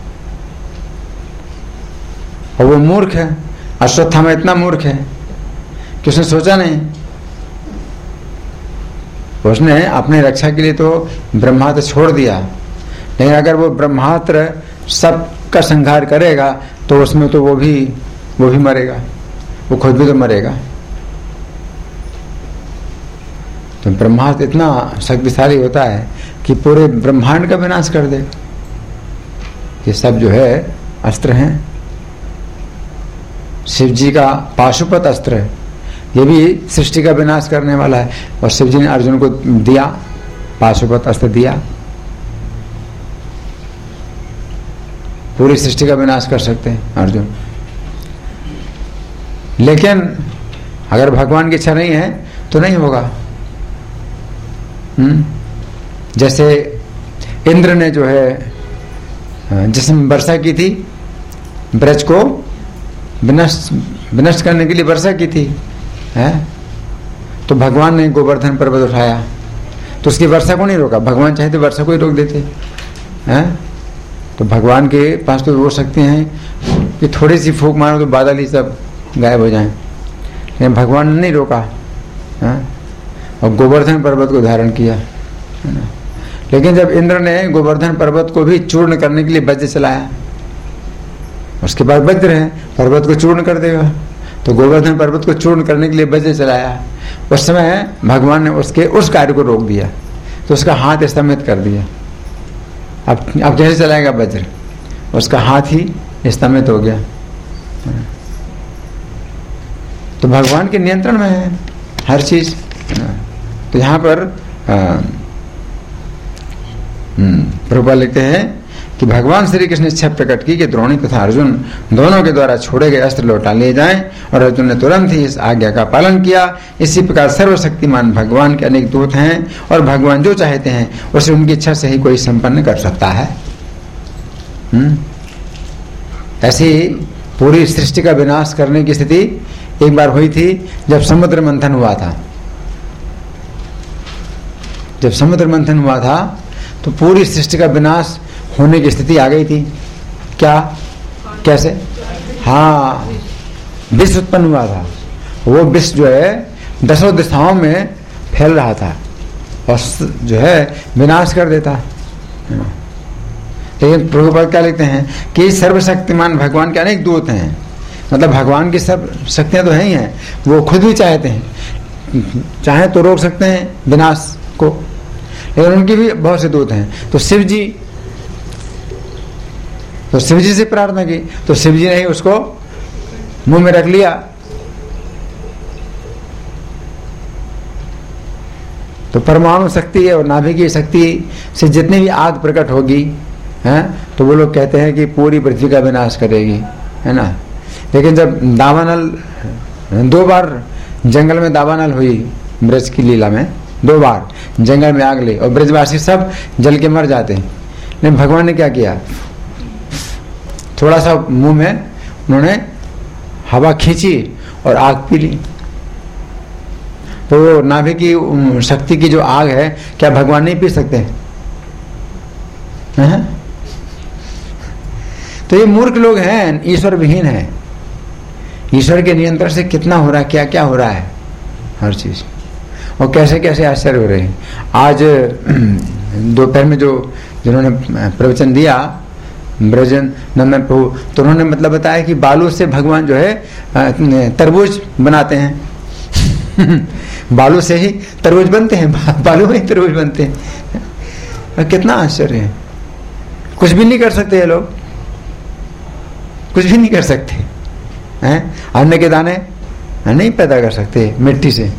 S1: और वो मूर्ख है, अश्वत्थामा इतना मूर्ख है कि उसने सोचा नहीं, उसने अपनी रक्षा के लिए तो ब्रह्मास्त्र छोड़ दिया, लेकिन अगर वो ब्रह्मास्त्र सबका संहार करेगा तो उसमें तो वो भी मरेगा, वो खुद भी तो मरेगा। तो ब्रह्मास्त्र इतना शक्तिशाली होता है कि पूरे ब्रह्मांड का विनाश कर दे। ये सब जो है अस्त्र हैं। शिव जी का पाशुपत अस्त्र है, ये भी सृष्टि का विनाश करने वाला है। और शिव जी ने अर्जुन को दिया, पाशुपत अस्त्र दिया, पूरी सृष्टि का विनाश कर सकते हैं अर्जुन। लेकिन अगर भगवान की इच्छा नहीं है तो नहीं होगा। जैसे इंद्र ने जो है जिसमें वर्षा की थी, ब्रज को विनष्ट करने के लिए वर्षा की थी, है? तो भगवान ने गोवर्धन पर्वत उठाया तो उसकी वर्षा को नहीं रोका। भगवान चाहे तो वर्षा को ही रोक देते, हैं? तो भगवान के पास तो वो शक्ति हैं कि थोड़ी सी फूंक मारो तो बादल ही सब गायब हो जाएं, लेकिन भगवान ने नहीं रोका, है? और गोवर्धन पर्वत को धारण किया, है ना। लेकिन जब इंद्र ने गोवर्धन पर्वत को भी चूर्ण करने के लिए वज्र चलाया, उसके बाद वज्र है, पर्वत को चूर्ण कर देगा, तो गोवर्धन पर्वत को चूर्ण करने के लिए वज्र चलाया। उस समय भगवान ने उसके उस कार्य को रोक दिया, तो उसका हाथ स्तंभित कर दिया। अब कैसे चलाएगा वज्र? उसका हाथ ही स्तंभित हो गया। तो भगवान के नियंत्रण में है हर चीज। तो यहाँ पर प्रभुपाद लिखते हैं कि भगवान श्री कृष्ण ने इच्छा प्रकट की कि द्रोणी तथा अर्जुन दोनों के द्वारा छोड़े गए अस्त्र लौटा लिए जाएं, और अर्जुन ने तुरंत ही इस आज्ञा का पालन किया। इसी प्रकार सर्वशक्तिमान भगवान के अनेक दूत हैं, और भगवान जो चाहते हैं उसे उनकी इच्छा से ही कोई संपन्न कर सकता है। ऐसी पूरी सृष्टि का विनाश करने की स्थिति एक बार हुई थी जब समुद्र मंथन हुआ था। जब समुद्र मंथन हुआ था तो पूरी सृष्टि का विनाश होने की स्थिति आ गई थी। क्या, कैसे? हाँ, विष उत्पन्न हुआ था। वो विष जो है 10 दिशाओं में फैल रहा था और जो है विनाश कर देता। लेकिन प्रभुपाद क्या लिखते हैं कि सर्वशक्तिमान भगवान के अनेक दूत हैं, मतलब भगवान की सब शक्तियां तो है ही हैं, वो खुद भी चाहते हैं, चाहे तो रोक सकते हैं विनाश को, लेकिन उनकी भी बहुत से दूत हैं। तो शिव जी से प्रार्थना की तो शिव जी ने ही उसको मुंह में रख लिया। तो परमाणु शक्ति और नाभिकीय शक्ति से जितनी भी आग प्रकट होगी, हैं, तो वो लोग कहते हैं कि पूरी पृथ्वी का विनाश करेगी, है ना। लेकिन जब दावानल 2 बार जंगल में दावानल हुई, ब्रज की लीला में 2 बार जंगल में आग ली और ब्रजवासी सब जल के मर जाते हैं, लेकिन भगवान ने क्या किया, थोड़ा सा मुंह में उन्होंने हवा खींची और आग पी ली। तो नाभि की शक्ति की जो आग है, क्या भगवान नहीं पी सकते? तो ये मूर्ख लोग हैं, ईश्वर विहीन है। ईश्वर के नियंत्रण से कितना हो रहा है, क्या क्या हो रहा है, हर चीज, और कैसे कैसे आश्चर्य हो रहे हैं। आज दोपहर में जिन्होंने प्रवचन दिया ब्रजन नंदन प्रभु, तो उन्होंने मतलब बताया कि बालू से भगवान जो है तरबूज बनाते हैं। बालू से ही तरबूज बनते हैं, बालू में ही तरबूज बनते हैं। कितना आश्चर्य है। कुछ भी नहीं कर सकते ये लोग, कुछ भी नहीं कर सकते हैं। अन्न के दाने नहीं पैदा कर सकते मिट्टी से।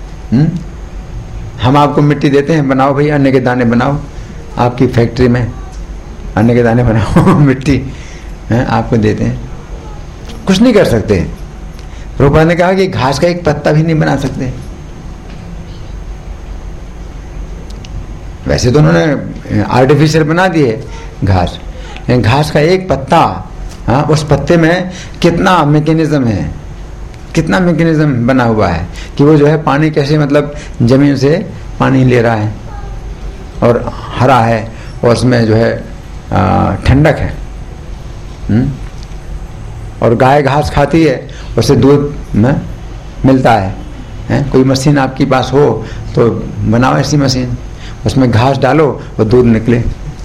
S1: हम आपको मिट्टी देते हैं, बनाओ भाई अन्न के दाने बनाओ, आपकी फैक्ट्री में अन्न के दाने बनाओ, मिट्टी आपको देते हैं, कुछ नहीं कर सकते। प्रभुपाद ने कहा कि घास का एक पत्ता भी नहीं बना सकते। वैसे तो उन्होंने आर्टिफिशियल बना दिए घास, लेकिन घास का एक पत्ता, उस पत्ते में कितना मैकेनिज्म है, कितना मैकेनिज्म बना हुआ है कि वो जो है पानी कैसे, मतलब जमीन से पानी ले रहा है और हरा है, और उसमें जो है ठंडक है। और गाय घास खाती है, उससे दूध मिलता है। कोई मशीन आपके पास हो तो बनाओ ऐसी मशीन, उसमें घास डालो और दूध निकले।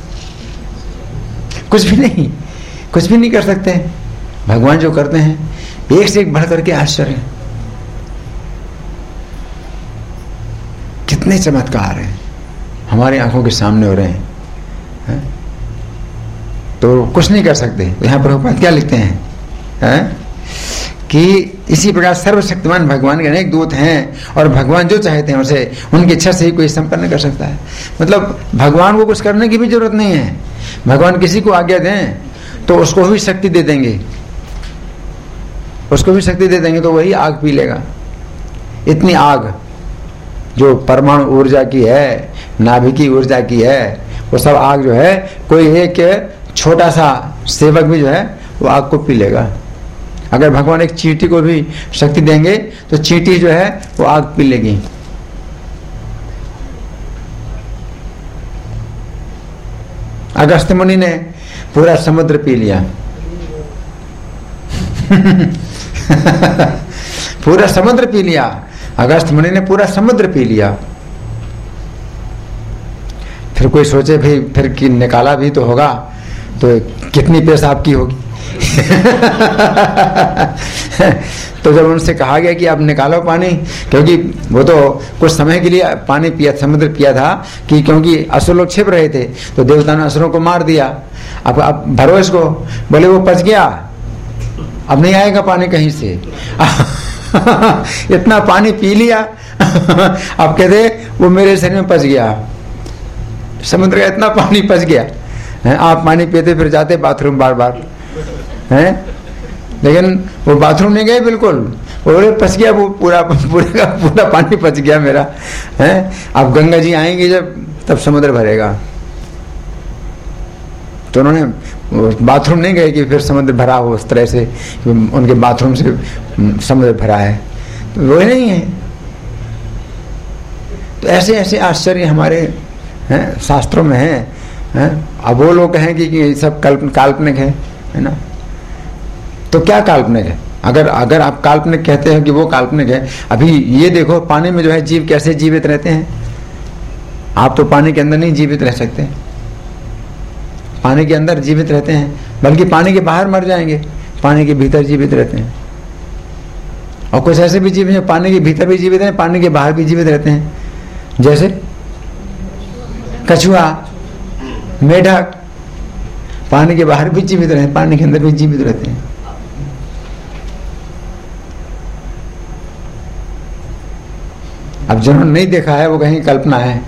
S1: कुछ भी नहीं कर सकते। भगवान जो करते हैं एक से एक बढ़ करके आश्चर्य। कितने चमत्कार हैं हमारी आंखों के सामने हो रहे हैं, तो कुछ नहीं कर सकते। तो यहाँ प्रभुपाद क्या लिखते हैं, कि इसी प्रकार सर्वशक्तिमान भगवान के अनेक दूत हैं और भगवान जो चाहते हैं उसे उनकी इच्छा से ही कोई संपन्न कर सकता है। मतलब भगवान को कुछ करने की भी जरूरत नहीं है। भगवान किसी को आज्ञा दें तो उसको भी शक्ति दे देंगे, उसको भी शक्ति दे देंगे तो वही आग पी लेगा। इतनी आग जो परमाणु ऊर्जा की है, नाभिकीय ऊर्जा की है, वो सब आग जो है कोई एक छोटा सा सेवक भी जो है वो आग को पी लेगा। अगर भगवान एक चींटी को भी शक्ति देंगे तो चींटी जो है वो आग पी लेगी। अगस्त्य मुनि ने पूरा समुद्र पी लिया पूरा समुद्र पी लिया। अगस्त्य मुनि ने पूरा समुद्र पी लिया। फिर कोई सोचे भाई फिर कि निकाला भी तो होगा, तो कितनी पेशाब की होगी तो जब उनसे कहा गया कि आप निकालो पानी, क्योंकि वो तो कुछ समय के लिए पानी पिया, समुद्र पिया था कि क्योंकि असुर लोग छिप रहे थे तो देवता ने असुरों को मार दिया। अब भरो इसको, बोले वो पच गया, अब नहीं आएगा पानी कहीं से इतना पानी पी लिया अब कहते वो मेरे शरीर में पच गया, समुद्र का इतना पानी पच गया है। आप पानी पीते फिर जाते बाथरूम बार बार हैं, लेकिन वो बाथरूम नहीं गए बिल्कुल, वो पच गया, वो पूरा पानी पच गया मेरा है। अब गंगा जी आएंगे जब तब समुद्र भरेगा। तो उन्होंने बाथरूम नहीं गए कि फिर समुद्र भरा हो उस तरह से, उनके बाथरूम से समुद्र भरा है, तो वो नहीं है। तो ऐसे ऐसे आश्चर्य हमारे हैं शास्त्रों में हैं। अब वो लोग कहें कि सब काल्पनिक है ना, तो क्या काल्पनिक है? अगर आप काल्पनिक कहते हैं कि वो काल्पनिक है, अभी ये देखो पानी में जो है जीव कैसे जीवित रहते हैं। आप तो पानी के अंदर नहीं जीवित रह सकते, पानी के अंदर जीवित रहते हैं, बल्कि पानी के बाहर मर जाएंगे, पानी के भीतर जीवित रहते हैं। और कुछ ऐसे भी जीव हैं पानी के भीतर भी जीवित हैं, पानी के बाहर भी जीवित रहते हैं, जैसे कछुआ, मेढक, पानी के बाहर भी जीवित रहते हैं, पानी के अंदर भी जीवित रहते हैं। अब जिन्होंने नहीं देखा है वो कहीं कल्पना है,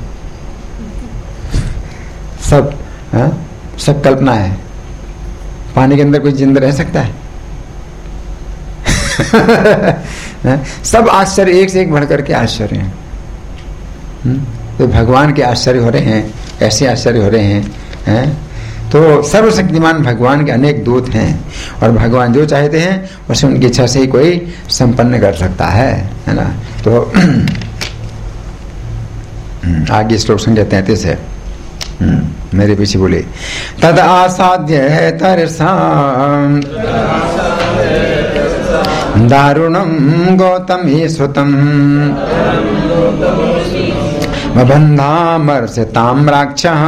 S1: सब सब कल्पना है। पानी के अंदर कोई जिंदा रह सकता है? सब आश्चर्य एक से एक बढ़कर के आश्चर्य हैं। तो भगवान के आश्चर्य हो रहे हैं, ऐसे आश्चर्य हो रहे हैं। तो सर्वशक्तिमान भगवान के अनेक दूत हैं और भगवान जो चाहते हैं उसे उनकी इच्छा से ही कोई संपन्न कर सकता है ना। तो आगे श्लोक संख्या 33 है, मेरे पीछे बोले, तद आसाद्य तरसा दारुणम गौतमी सुतम बंधामर्षताम राक्षः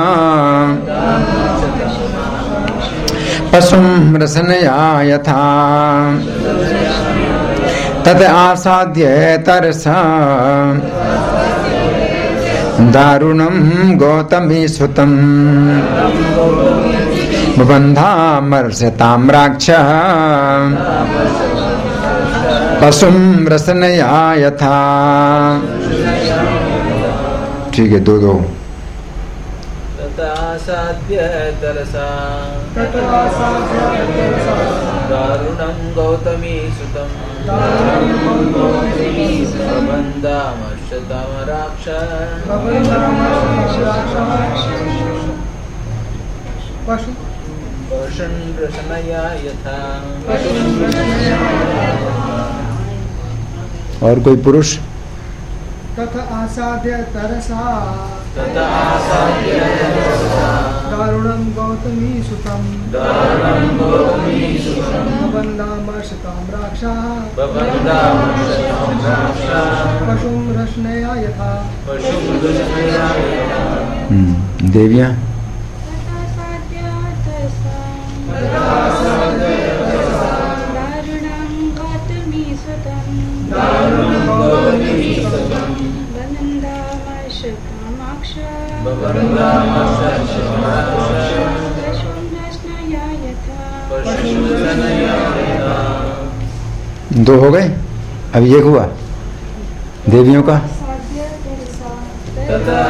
S1: पशुम रसनया यथा तद आसाद्य तरसा दारुणम गौतमी सुतम बंधामर्षताम राक्षः पशुम रसनया यथा। ठीक है, दो
S2: दारुणं गौतमी सुतं बन्धामर्षतां राक्षः पशुं रसनया यथा।
S1: और कोई पुरुष
S4: तथा आसाद्य तरसा दारुणं गौतमी सुतं बन्धामर्षतां राक्षः पशुं रसनया यथा।
S1: देवियां 2 हो गए, अब 1 हुआ देवियों का।
S2: तथा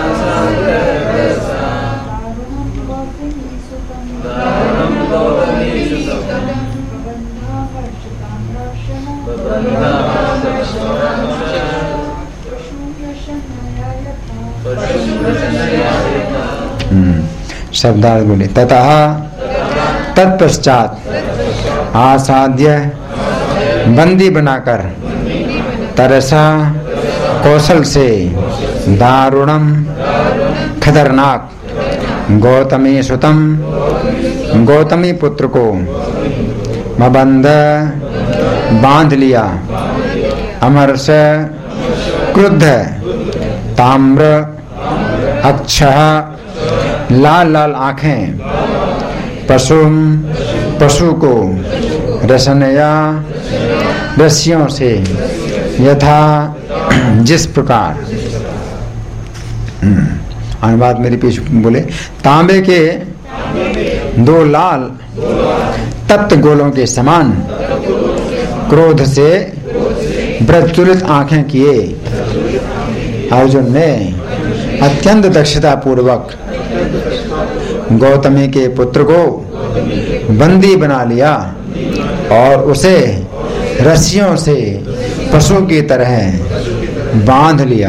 S1: शब्दार्थ बोले। ततः तत्पश्चात आसाद्य बंदी बनाकर तरसा कौशल से दारुणम खतरनाक गौतमी सुतम गौतमी पुत्र को मबंध बांध लिया। अमरस क्रुद्ध ताम्र अक्षः लाल लाल आंखें पशु को रसनया रस्सियों से यथा जिस प्रकार। अनुवाद मेरे पीछे बोले। तांबे के 2 लाल तप्त गोलों के समान क्रोध से प्रज्वलित आंखें किए अर्जुन ने अत्यंत दक्षता पूर्वक गौतमी के पुत्र को बंदी बना लिया और उसे रस्सियों से पशु की तरह बांध लिया।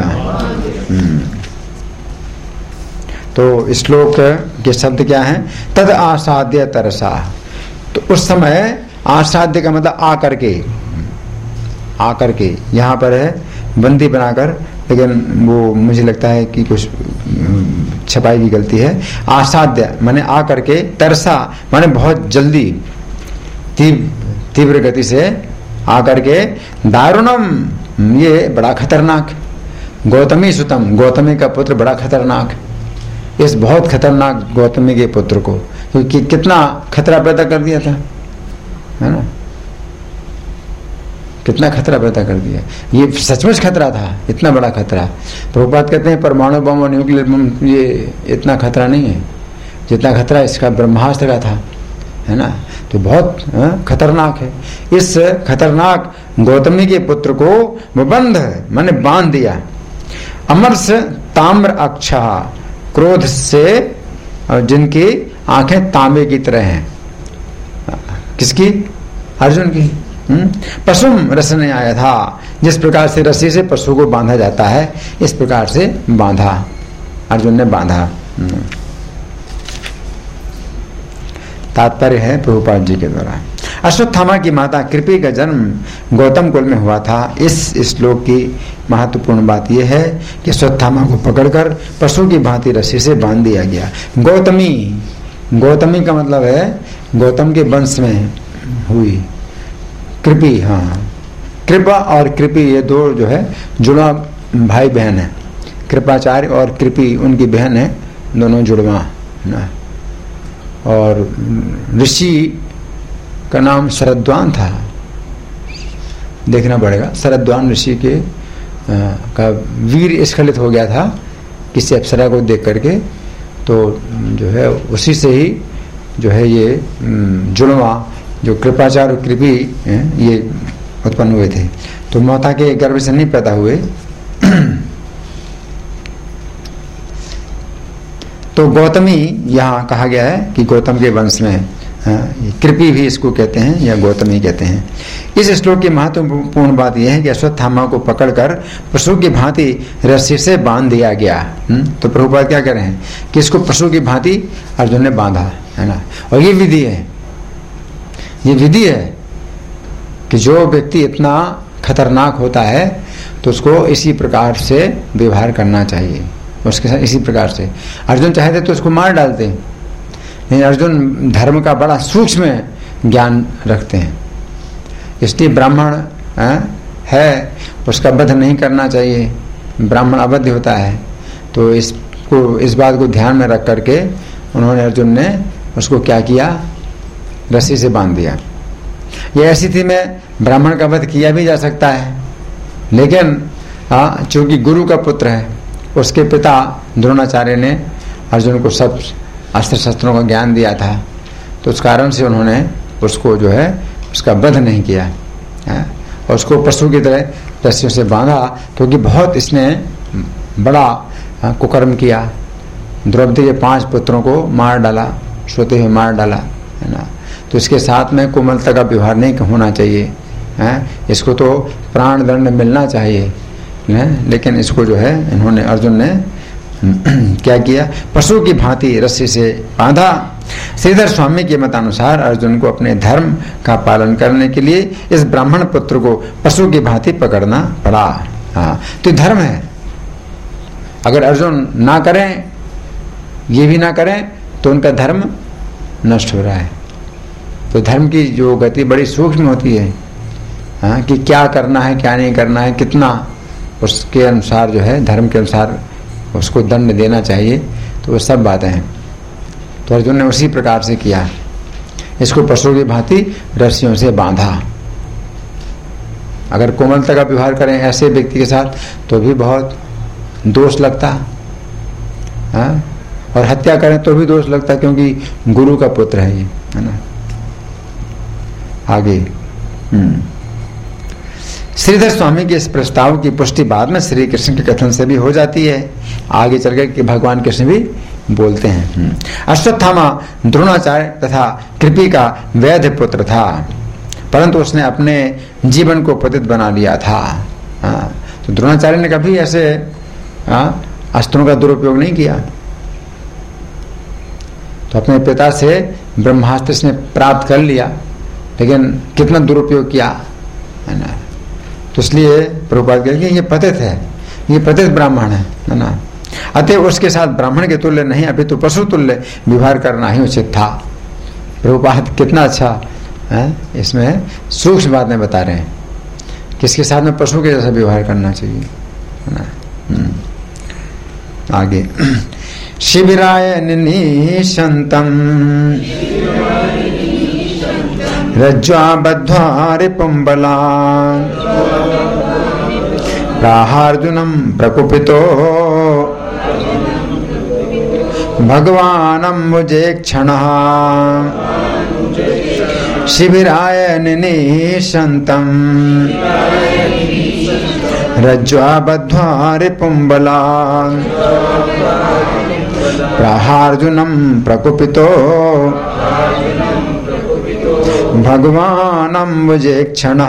S1: तो श्लोक के शब्द क्या हैं? तद आसाद्य तरसा। तो उस समय आसाद्य का मतलब आकर के यहाँ पर है बंदी बनाकर, लेकिन वो मुझे लगता है कि कुछ छपाई की गलती है। आसाद्य माने आकर के, तरसा माने बहुत जल्दी तीव्र गति से आकर के। दारुणम ये बड़ा खतरनाक। गौतमी सुतम गौतमी का पुत्र बड़ा खतरनाक। इस बहुत खतरनाक गौतमी के पुत्र को क्योंकि कितना खतरा पैदा कर दिया था, है ना? कितना खतरा पैदा कर दिया। ये सचमुच खतरा था, इतना बड़ा खतरा। प्रभुपाद कहते हैं परमाणु बम और न्यूक्लियर बम ये इतना खतरा नहीं है जितना खतरा इसका ब्रह्मास्त्र का था, है ना? तो बहुत खतरनाक है। इस खतरनाक गौतमी के पुत्र को बंध माने बांध दिया। अमरस ताम्र अक्षः क्रोध से जिनकी आंखें तांबे की तरह हैं। किसकी? अर्जुन की। पशुम रसने आया था। जिस प्रकार से रस्सी से पशु को बांधा जाता है इस प्रकार से बांधा, अर्जुन ने बांधा। तात्पर्य है प्रभुपाद जी के द्वारा। अश्वत्थामा की माता कृपी का जन्म गौतम कुल में हुआ था। इस श्लोक की महत्वपूर्ण बात यह है कि अश्वत्थामा को पकड़कर पशु की भांति रस्सी से बांध दिया गया। गौतमी का मतलब है गौतम के वंश में हुई। कृपी, हाँ, कृपा और कृपी ये 2 जो है जुड़वा भाई बहन है। कृपाचार्य और कृपी उनकी बहन है, दोनों जुड़वा ना। और ऋषि का नाम शरद्वान था, देखना पड़ेगा। शरद्वान ऋषि के का वीर स्खलित हो गया था किसी अप्सरा को देख करके, तो जो है उसी से ही जो है ये जुड़वा जो कृपाचार्य और कृपी ये उत्पन्न हुए थे। तो माता के गर्भ से नहीं पैदा हुए। तो गौतमी यहाँ कहा गया है कि गौतम के वंश में, कृपी भी इसको कहते हैं या गौतमी कहते हैं। इस श्लोक की महत्वपूर्ण बात यह है कि अश्वत्थामा को पकड़कर पशु की भांति रस्सी से बांध दिया गया। तो प्रभुपाद क्या कह रहे हैं कि इसको पशु की भांति अर्जुन ने बांधा, है ना। और ये विधि है, ये विधि है कि जो व्यक्ति इतना खतरनाक होता है तो उसको इसी प्रकार से व्यवहार करना चाहिए, उसके साथ इसी प्रकार से। अर्जुन चाहते तो उसको मार डालते, लेकिन अर्जुन धर्म का बड़ा सूक्ष्म ज्ञान रखते हैं, इसलिए ब्राह्मण है उसका वध नहीं करना चाहिए। ब्राह्मण अवध्य होता है, तो इस बात को ध्यान में रख करके उन्होंने, अर्जुन ने उसको क्या किया, रस्सी से बांध दिया। यह ऐसी स्थिति में ब्राह्मण का वध किया भी जा सकता है, लेकिन चूंकि गुरु का पुत्र है, उसके पिता द्रोणाचार्य ने अर्जुन को सब अस्त्र शस्त्रों का ज्ञान दिया था, तो उस कारण से उन्होंने उसको जो है उसका वध नहीं किया है। और उसको पशु की तरह रस्सियों से बांधा, क्योंकि बहुत इसने बड़ा कुकर्म किया। द्रौपदी के 5 पुत्रों को मार डाला, सोते हुए मार डाला, है ना। तो इसके साथ में कोमलता का व्यवहार नहीं होना चाहिए, है। इसको तो प्राण दंड मिलना चाहिए, है? लेकिन इसको जो है इन्होंने, अर्जुन ने क्या किया, पशु की भांति रस्सी से बांधा। श्रीधर स्वामी के मतानुसार अर्जुन को अपने धर्म का पालन करने के लिए इस ब्राह्मण पुत्र को पशु की भांति पकड़ना पड़ा। हाँ, तो धर्म है। अगर अर्जुन ना करें, ये भी ना करें, तो उनका धर्म नष्ट हो रहा है। तो धर्म की जो गति बड़ी सूक्ष्म होती है, हाँ, कि क्या करना है क्या नहीं करना है, कितना उसके अनुसार जो है धर्म के अनुसार उसको दंड देना चाहिए, तो वो सब बातें हैं। तो अर्जुन ने उसी प्रकार से किया, इसको पशु की भांति रस्सियों से बांधा। अगर कोमलता का व्यवहार करें ऐसे व्यक्ति के साथ तो भी बहुत दोष लगता, हाँ? और हत्या करें तो भी दोष लगता, क्योंकि गुरु का पुत्र है ये, है ना। आगे श्रीधर स्वामी के इस प्रस्ताव की पुष्टि बाद में श्री कृष्ण के कथन से भी हो जाती है। आगे चल कर कि भगवान कृष्ण भी बोलते हैं। अश्वत्थामा द्रोणाचार्य तथा कृपी का वैध पुत्र था, परंतु उसने अपने जीवन को पतित बना लिया था। तो द्रोणाचार्य ने कभी ऐसे अस्त्रों का दुरुपयोग नहीं किया। तो अपने पिता से ब्रह्मास्त्र इसने प्राप्त कर लिया, लेकिन कितना दुरुपयोग किया, है ना। तो इसलिए प्रभुपाद कहते हैं ये पतित है, ये पतित ब्राह्मण है ना। अतः उसके साथ ब्राह्मण के तुल्य नहीं, अभी तो पशु तुल्य व्यवहार करना ही उचित था। प्रभुपाद कितना अच्छा है, इसमें सूक्ष्म बातें बता रहे हैं, किसके साथ में पशु के जैसा व्यवहार करना चाहिए, है ना। आगे शिबिराय निनिशंतम रज्ज्वा बद्ध्वा रिपुंबला प्राहार्जुनम प्रकुपितो भगवानम मुझे क्षणः शिबिराय निनिशंतम रज्ज्वा बद्ध्वा रिपुंबला प्राहार्जुनम प्रकुपितो भगवानम मुझे क्षणः।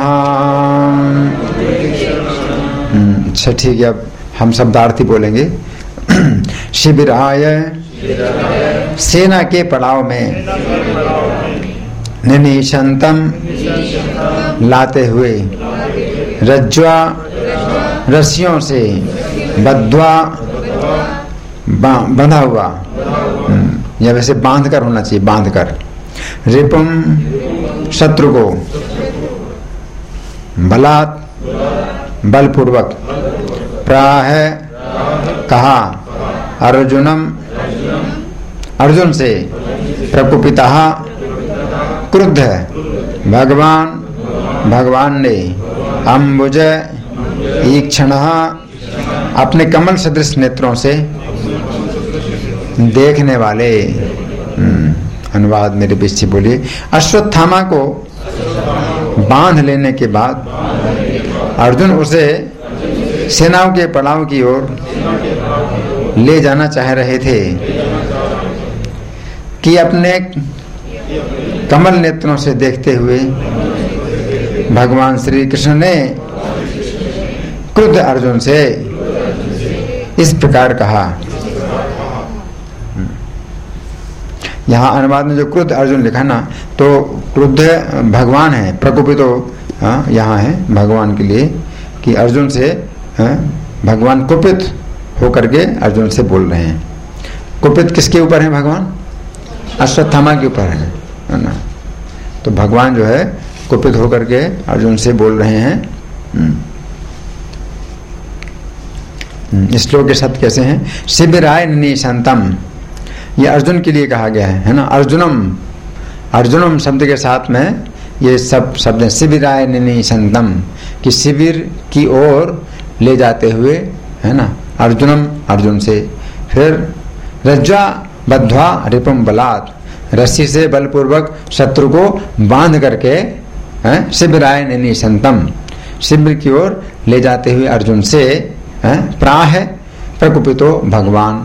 S1: अच्छा ठीक है, अब हम शब्दार्थी बोलेंगे। शिबिराय सेना के पड़ाव में, निनिशंतम लाते हुए, रज्ज्वा रस्सियों से, बद्ध्वा बंधा हुआ, या वैसे बांध कर होना चाहिए, बांध कर, रिपुम शत्रु को, बलात् बलपूर्वक, प्राह कहा, अर्जुनम अर्जुन से, प्रकुपिता क्रुद्ध भगवान ने, अम्बुज ईक्षणः अपने कमल सदृश नेत्रों से देखने वाले। अनुवाद मेरे पीछे बोलिए। अश्वत्थामा को बांध लेने के बाद अर्जुन उसे सेनाओं के पड़ाव की ओर ले जाना चाह रहे थे कि अपने कमल नेत्रों से देखते हुए भगवान श्री कृष्ण ने क्रुद्ध अर्जुन से इस प्रकार कहा। यहाँ अनुवाद में जो क्रुद्ध अर्जुन लिखा ना, तो क्रुद्ध भगवान है, प्रकोपितो यहाँ है भगवान के लिए, कि अर्जुन से भगवान कुपित होकर के अर्जुन से बोल रहे हैं। कुपित किसके ऊपर है भगवान? अश्वत्थामा के ऊपर है ना। तो भगवान जो है कुपित होकर के अर्जुन से बोल रहे हैं। श्लोक के शब्द कैसे हैं? शिबिराय निनिशंतम, ये अर्जुन के लिए कहा गया है ना। अर्जुनम शब्द के साथ में ये सब शब्द हैं। शिबिराय निनिशंतम, कि शिविर की ओर ले जाते हुए, है ना, अर्जुनम अर्जुन से। फिर रज्ज्वा बद्ध्वा रिपुम बलात्, रस्सी से बलपूर्वक शत्रु को बांध करके, शिबिराय निनिशंतम, शिविर की ओर ले जाते हुए अर्जुन से प्राह प्रकुपितो भगवान,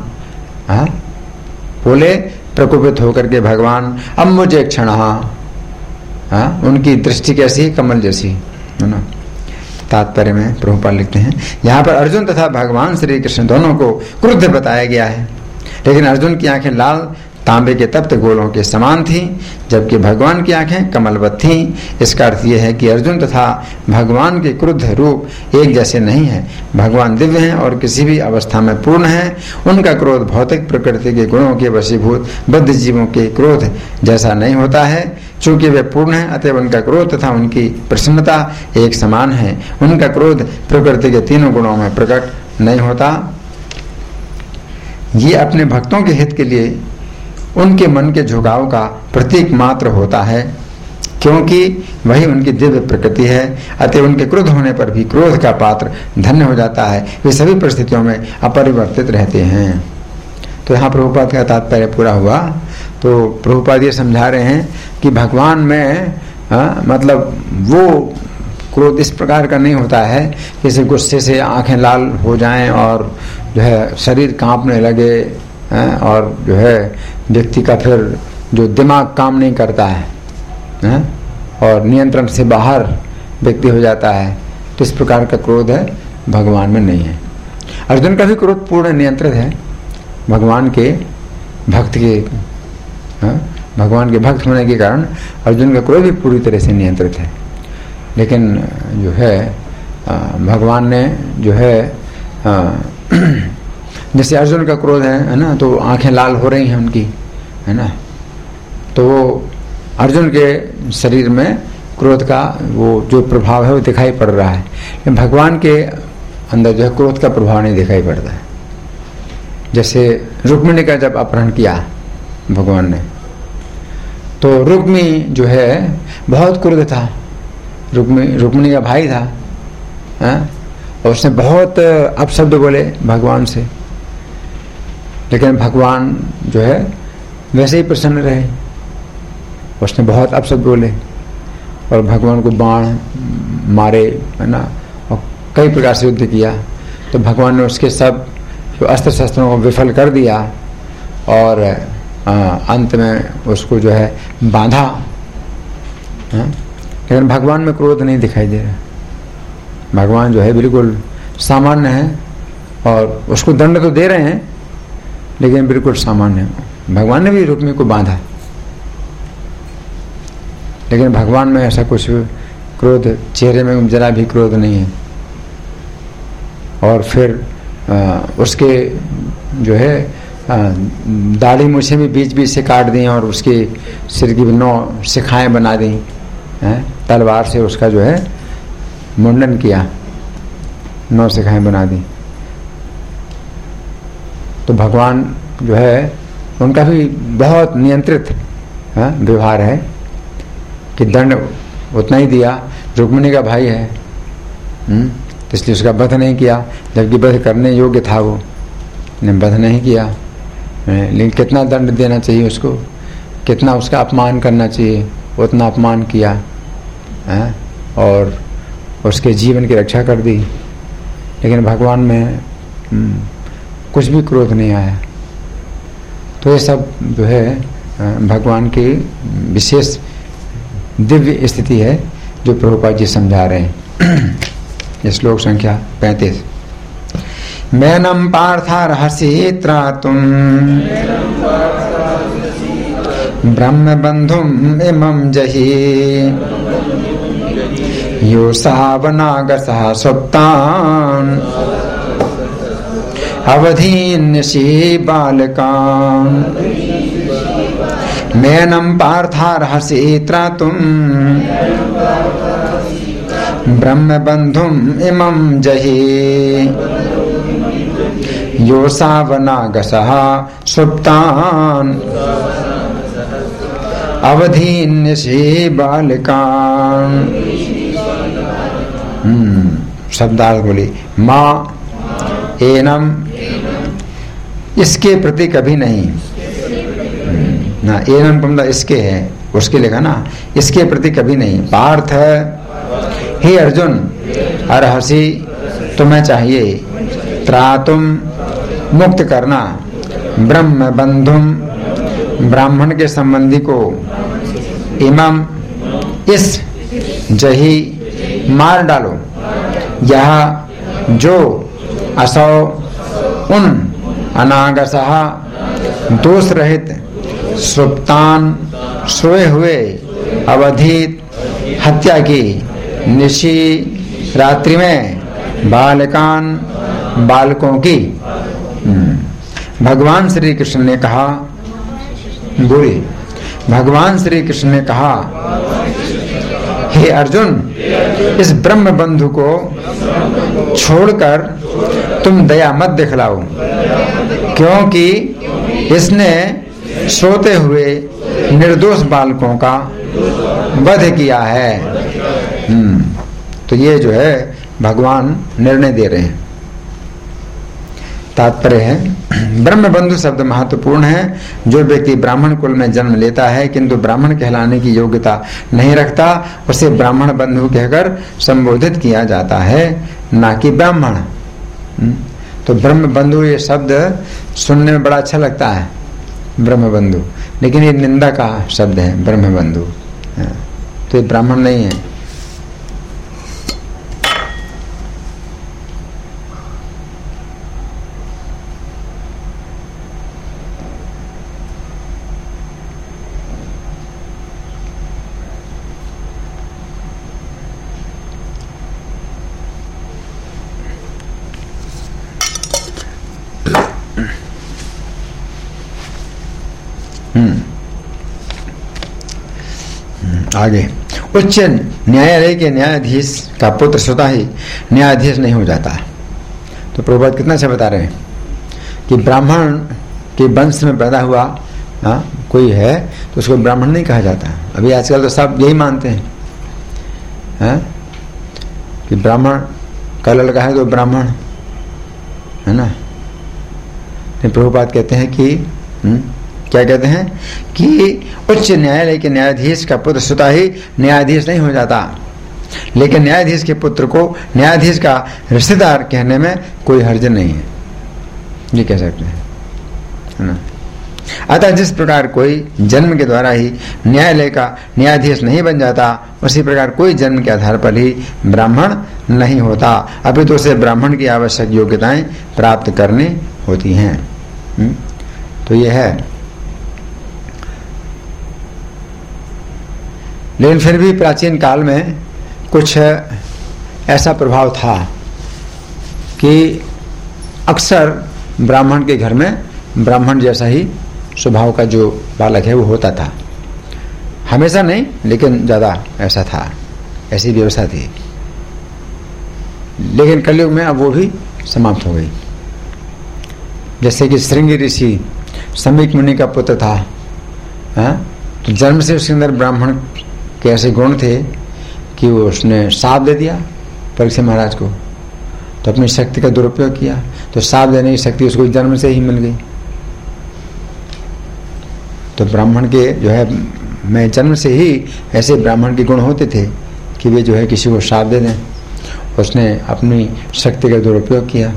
S1: बोले प्रकुपित होकर के भगवान अब मुझे क्षण, उनकी दृष्टि कैसी, कमल जैसी, है ना। तात्पर्य में प्रभुपाद लिखते हैं यहाँ पर अर्जुन तथा भगवान श्री कृष्ण दोनों को क्रुद्ध बताया गया है, लेकिन अर्जुन की आंखें लाल तांबे के तप्त गोलों के समान थी, जबकि भगवान की आंखें कमलवत थीं। इसका अर्थ यह है कि अर्जुन तथा भगवान के क्रुद्ध रूप एक जैसे नहीं है। भगवान दिव्य हैं और किसी भी अवस्था में पूर्ण हैं। उनका क्रोध भौतिक प्रकृति के गुणों के वशीभूत बद्ध जीवों के क्रोध जैसा नहीं होता है। चूंकि वे पूर्ण हैं, अतएव उनका क्रोध तथा उनकी प्रसन्नता एक समान है। उनका क्रोध प्रकृति के तीनों गुणों में प्रकट नहीं होता। ये अपने भक्तों के हित के लिए उनके मन के झुकाव का प्रतीक मात्र होता है, क्योंकि वही उनकी दिव्य प्रकृति है। अतः उनके क्रोध होने पर भी क्रोध का पात्र धन्य हो जाता है। वे सभी परिस्थितियों में अपरिवर्तित रहते हैं। तो यहाँ प्रभुपाद का तात्पर्य पूरा हुआ। तो प्रभुपाद ये समझा रहे हैं कि भगवान में मतलब वो क्रोध इस प्रकार का नहीं होता है, जैसे गुस्से से आंखें लाल हो जाएं और जो है शरीर कांपने लगे, और जो है व्यक्ति का फिर जो दिमाग काम नहीं करता है, और नियंत्रण से बाहर व्यक्ति हो जाता है। तो इस प्रकार का क्रोध है भगवान में नहीं है। अर्जुन का भी क्रोध पूर्ण नियंत्रित है। भगवान के भक्त होने के कारण अर्जुन का क्रोध भी पूरी तरह से नियंत्रित है। लेकिन जो है भगवान ने जो है जैसे अर्जुन का क्रोध है ना, तो आंखें लाल हो रही हैं उनकी, है ना। तो वो अर्जुन के शरीर में क्रोध का वो जो प्रभाव है वो दिखाई पड़ रहा है, लेकिन भगवान के अंदर जो है क्रोध का प्रभाव नहीं दिखाई पड़ता है। जैसे रुक्मिणी का जब अपहरण किया भगवान ने, तो रुक्मी जो है बहुत क्रोध था। रुक्मिणी का भाई था, और उसने बहुत अपशब्द बोले भगवान से, लेकिन भगवान जो है वैसे ही प्रसन्न रहे। उसने बहुत अपशब्द बोले और भगवान को बाण मारे, है ना, और कई प्रकार से युद्ध किया। तो भगवान ने उसके सब जो अस्त्र शस्त्रों को विफल कर दिया और अंत में उसको जो है बांधा। लेकिन भगवान में क्रोध नहीं दिखाई दे रहा। भगवान जो है बिल्कुल सामान्य है, और उसको दंड तो दे रहे हैं लेकिन बिल्कुल सामान्य है। भगवान ने भी रुक्मी को बांधा, लेकिन भगवान में ऐसा कुछ क्रोध, चेहरे में जरा भी क्रोध नहीं है। और फिर उसके जो है दाढ़ी मूछें भी बीच बीच से काट दी और उसके सिर की 9 शिखाएं बना दी, तलवार से उसका जो है मुंडन किया, 9 शिखाएं बना दी। तो भगवान जो है उनका भी बहुत नियंत्रित व्यवहार है कि दंड उतना ही दिया। रुक्मिणी का भाई है, तो इसलिए उसका वध नहीं किया, जबकि वध करने योग्य था वो, ने वध नहीं किया। लेकिन कितना दंड देना चाहिए उसको, कितना उसका अपमान करना चाहिए, उतना अपमान किया, और उसके जीवन की रक्षा कर दी। लेकिन भगवान में कुछ भी क्रोध नहीं आया। तो ये सब जो है भगवान की विशेष दिव्य स्थिति है जो प्रभुपाद जी समझा रहे हैं। श्लोक संख्या 35। मैनम पार्थार्हसि त्रातुम् ब्रह्म बंधुम इमं जहि यो सावनागसः सुप्तान् अवधीन्यसि बालकान्। मैनम पार्थार्हसि त्रातुम् ब्रह्म बंधुम इमं जहि यो सावनागसः सुप्तान् अवधीन्यसि बालकान्। शब्दार्थ बोली, माँ एनम, इसके प्रति कभी नहीं ना, एनम मतलब इसके है, उसके लिखा ना, इसके प्रति कभी नहीं। पार्थ, हे अर्जुन, अर्हसि तुम्हें चाहिए, त्रातुम मुक्त करना, ब्रह्म बंधुम ब्राह्मण के संबंधी को, इमम इस जही मार डालो, यह जो असौ उन अनागसः दोष रहित सुप्तान सोए हुए अवधित हत्या की, निशी रात्रि में बालकान बालकों की। भगवान श्री कृष्ण ने कहा, बोले भगवान श्री कृष्ण ने कहा, हे अर्जुन, इस ब्रह्म बंधु को छोड़कर तुम दया मत दिखलाओ, क्योंकि इसने सोते हुए निर्दोष बालकों का वध किया है। तो ये जो है भगवान निर्णय दे रहे हैं। तात्पर्य है, ब्रह्म बंधु शब्द महत्वपूर्ण है। जो व्यक्ति ब्राह्मण कुल में जन्म लेता है किंतु ब्राह्मण कहलाने की योग्यता नहीं रखता, उसे ब्राह्मण बंधु कहकर संबोधित किया जाता है, ना कि ब्राह्मण। तो ब्रह्म बंधु ये शब्द सुनने में बड़ा अच्छा लगता है, ब्रह्म बंधु, लेकिन ये निंदा का शब्द है ब्रह्म बंधु। तो ये ब्राह्मण नहीं है। आगे, उच्च न्यायालय के न्यायाधीश का पुत्र स्वतः ही न्यायाधीश नहीं हो जाता। तो प्रभुपाद कितना अच्छा बता रहे हैं कि ब्राह्मण के वंश में पैदा हुआ कोई है तो उसको ब्राह्मण नहीं कहा जाता। अभी आजकल तो सब यही मानते हैं कि ब्राह्मण का लड़का है तो ब्राह्मण है ना। प्रभुपाद कहते हैं कि क्या कहते हैं कि उच्च न्यायालय के न्यायाधीश का पुत्र स्वतः ही न्यायाधीश नहीं हो जाता, लेकिन न्यायाधीश के पुत्र को न्यायाधीश का रिश्तेदार कहने में कोई हर्ज नहीं है, ये कह सकते हैं, है ना। अतः जिस प्रकार कोई जन्म के द्वारा ही न्यायालय का न्यायाधीश नहीं बन जाता, उसी प्रकार कोई जन्म के आधार पर ही ब्राह्मण नहीं होता, अपितु उसे ब्राह्मण की आवश्यक योग्यताएं प्राप्त करनी होती हैं। तो यह है। लेकिन फिर भी प्राचीन काल में कुछ ऐसा प्रभाव था कि अक्सर ब्राह्मण के घर में ब्राह्मण जैसा ही स्वभाव का जो बालक है वो होता था। हमेशा नहीं, लेकिन ज़्यादा ऐसा था, ऐसी व्यवस्था थी। लेकिन कलयुग में अब वो भी समाप्त हो गई। जैसे कि श्रृंगी ऋषि समीक मुनि का पुत्र था, तो जन्म से उसके अंदर ब्राह्मण के ऐसे गुण थे कि वो उसने शाप दे दिया परीक्षित महाराज को, तो अपनी शक्ति का दुरुपयोग किया, तो शाप देने की शक्ति उसको जन्म से ही मिल गई। तो ब्राह्मण के जो है मैं जन्म से ही ऐसे ब्राह्मण के गुण होते थे कि वे जो है किसी को शाप दे दें। उसने अपनी शक्ति का दुरुपयोग किया।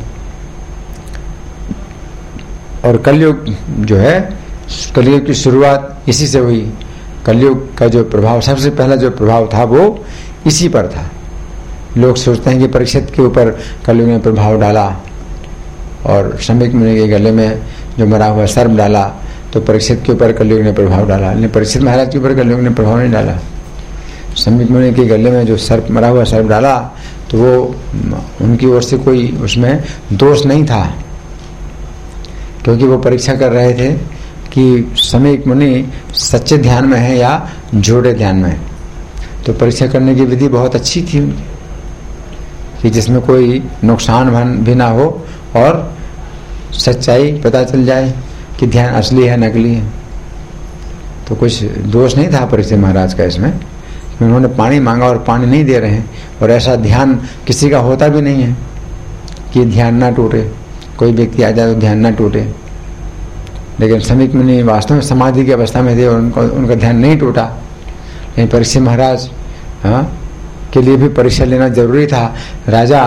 S1: और कलयुग जो है, कलयुग की शुरुआत इसी से हुई। कलयुग का जो प्रभाव, सबसे पहला जो प्रभाव था वो इसी पर था। लोग सोचते हैं कि परीक्षित के ऊपर कलयुग ने प्रभाव डाला और समीक मुनि के गले में जो मरा हुआ सर्प डाला, तो परीक्षित के ऊपर कलयुग ने प्रभाव डाला। लेकिन परीक्षित महाराज के ऊपर कलयुग ने प्रभाव नहीं डाला। समीक मुनि के गले में जो सर्प, मरा हुआ सर्प डाला, तो वो उनकी ओर से कोई उसमें दोष नहीं था, क्योंकि वो परीक्षा कर रहे थे कि समीक मुनि सच्चे ध्यान में है या झूठे ध्यान में है। तो परीक्षा करने की विधि बहुत अच्छी थी उनकी, कि जिसमें कोई नुकसान भी ना हो और सच्चाई पता चल जाए कि ध्यान असली है नकली है। तो कुछ दोष नहीं था परीक्षित महाराज का इसमें। उन्होंने पानी मांगा और पानी नहीं दे रहे हैं, और ऐसा ध्यान किसी का होता भी नहीं है कि ध्यान ना टूटे, कोई व्यक्ति आ जाए तो ध्यान ना टूटे। लेकिन समीक मुनि वास्तव में समाधि की अवस्था में थे और उनका ध्यान नहीं टूटा। लेकिन परीक्षित महाराज के लिए भी परीक्षा लेना जरूरी था। राजा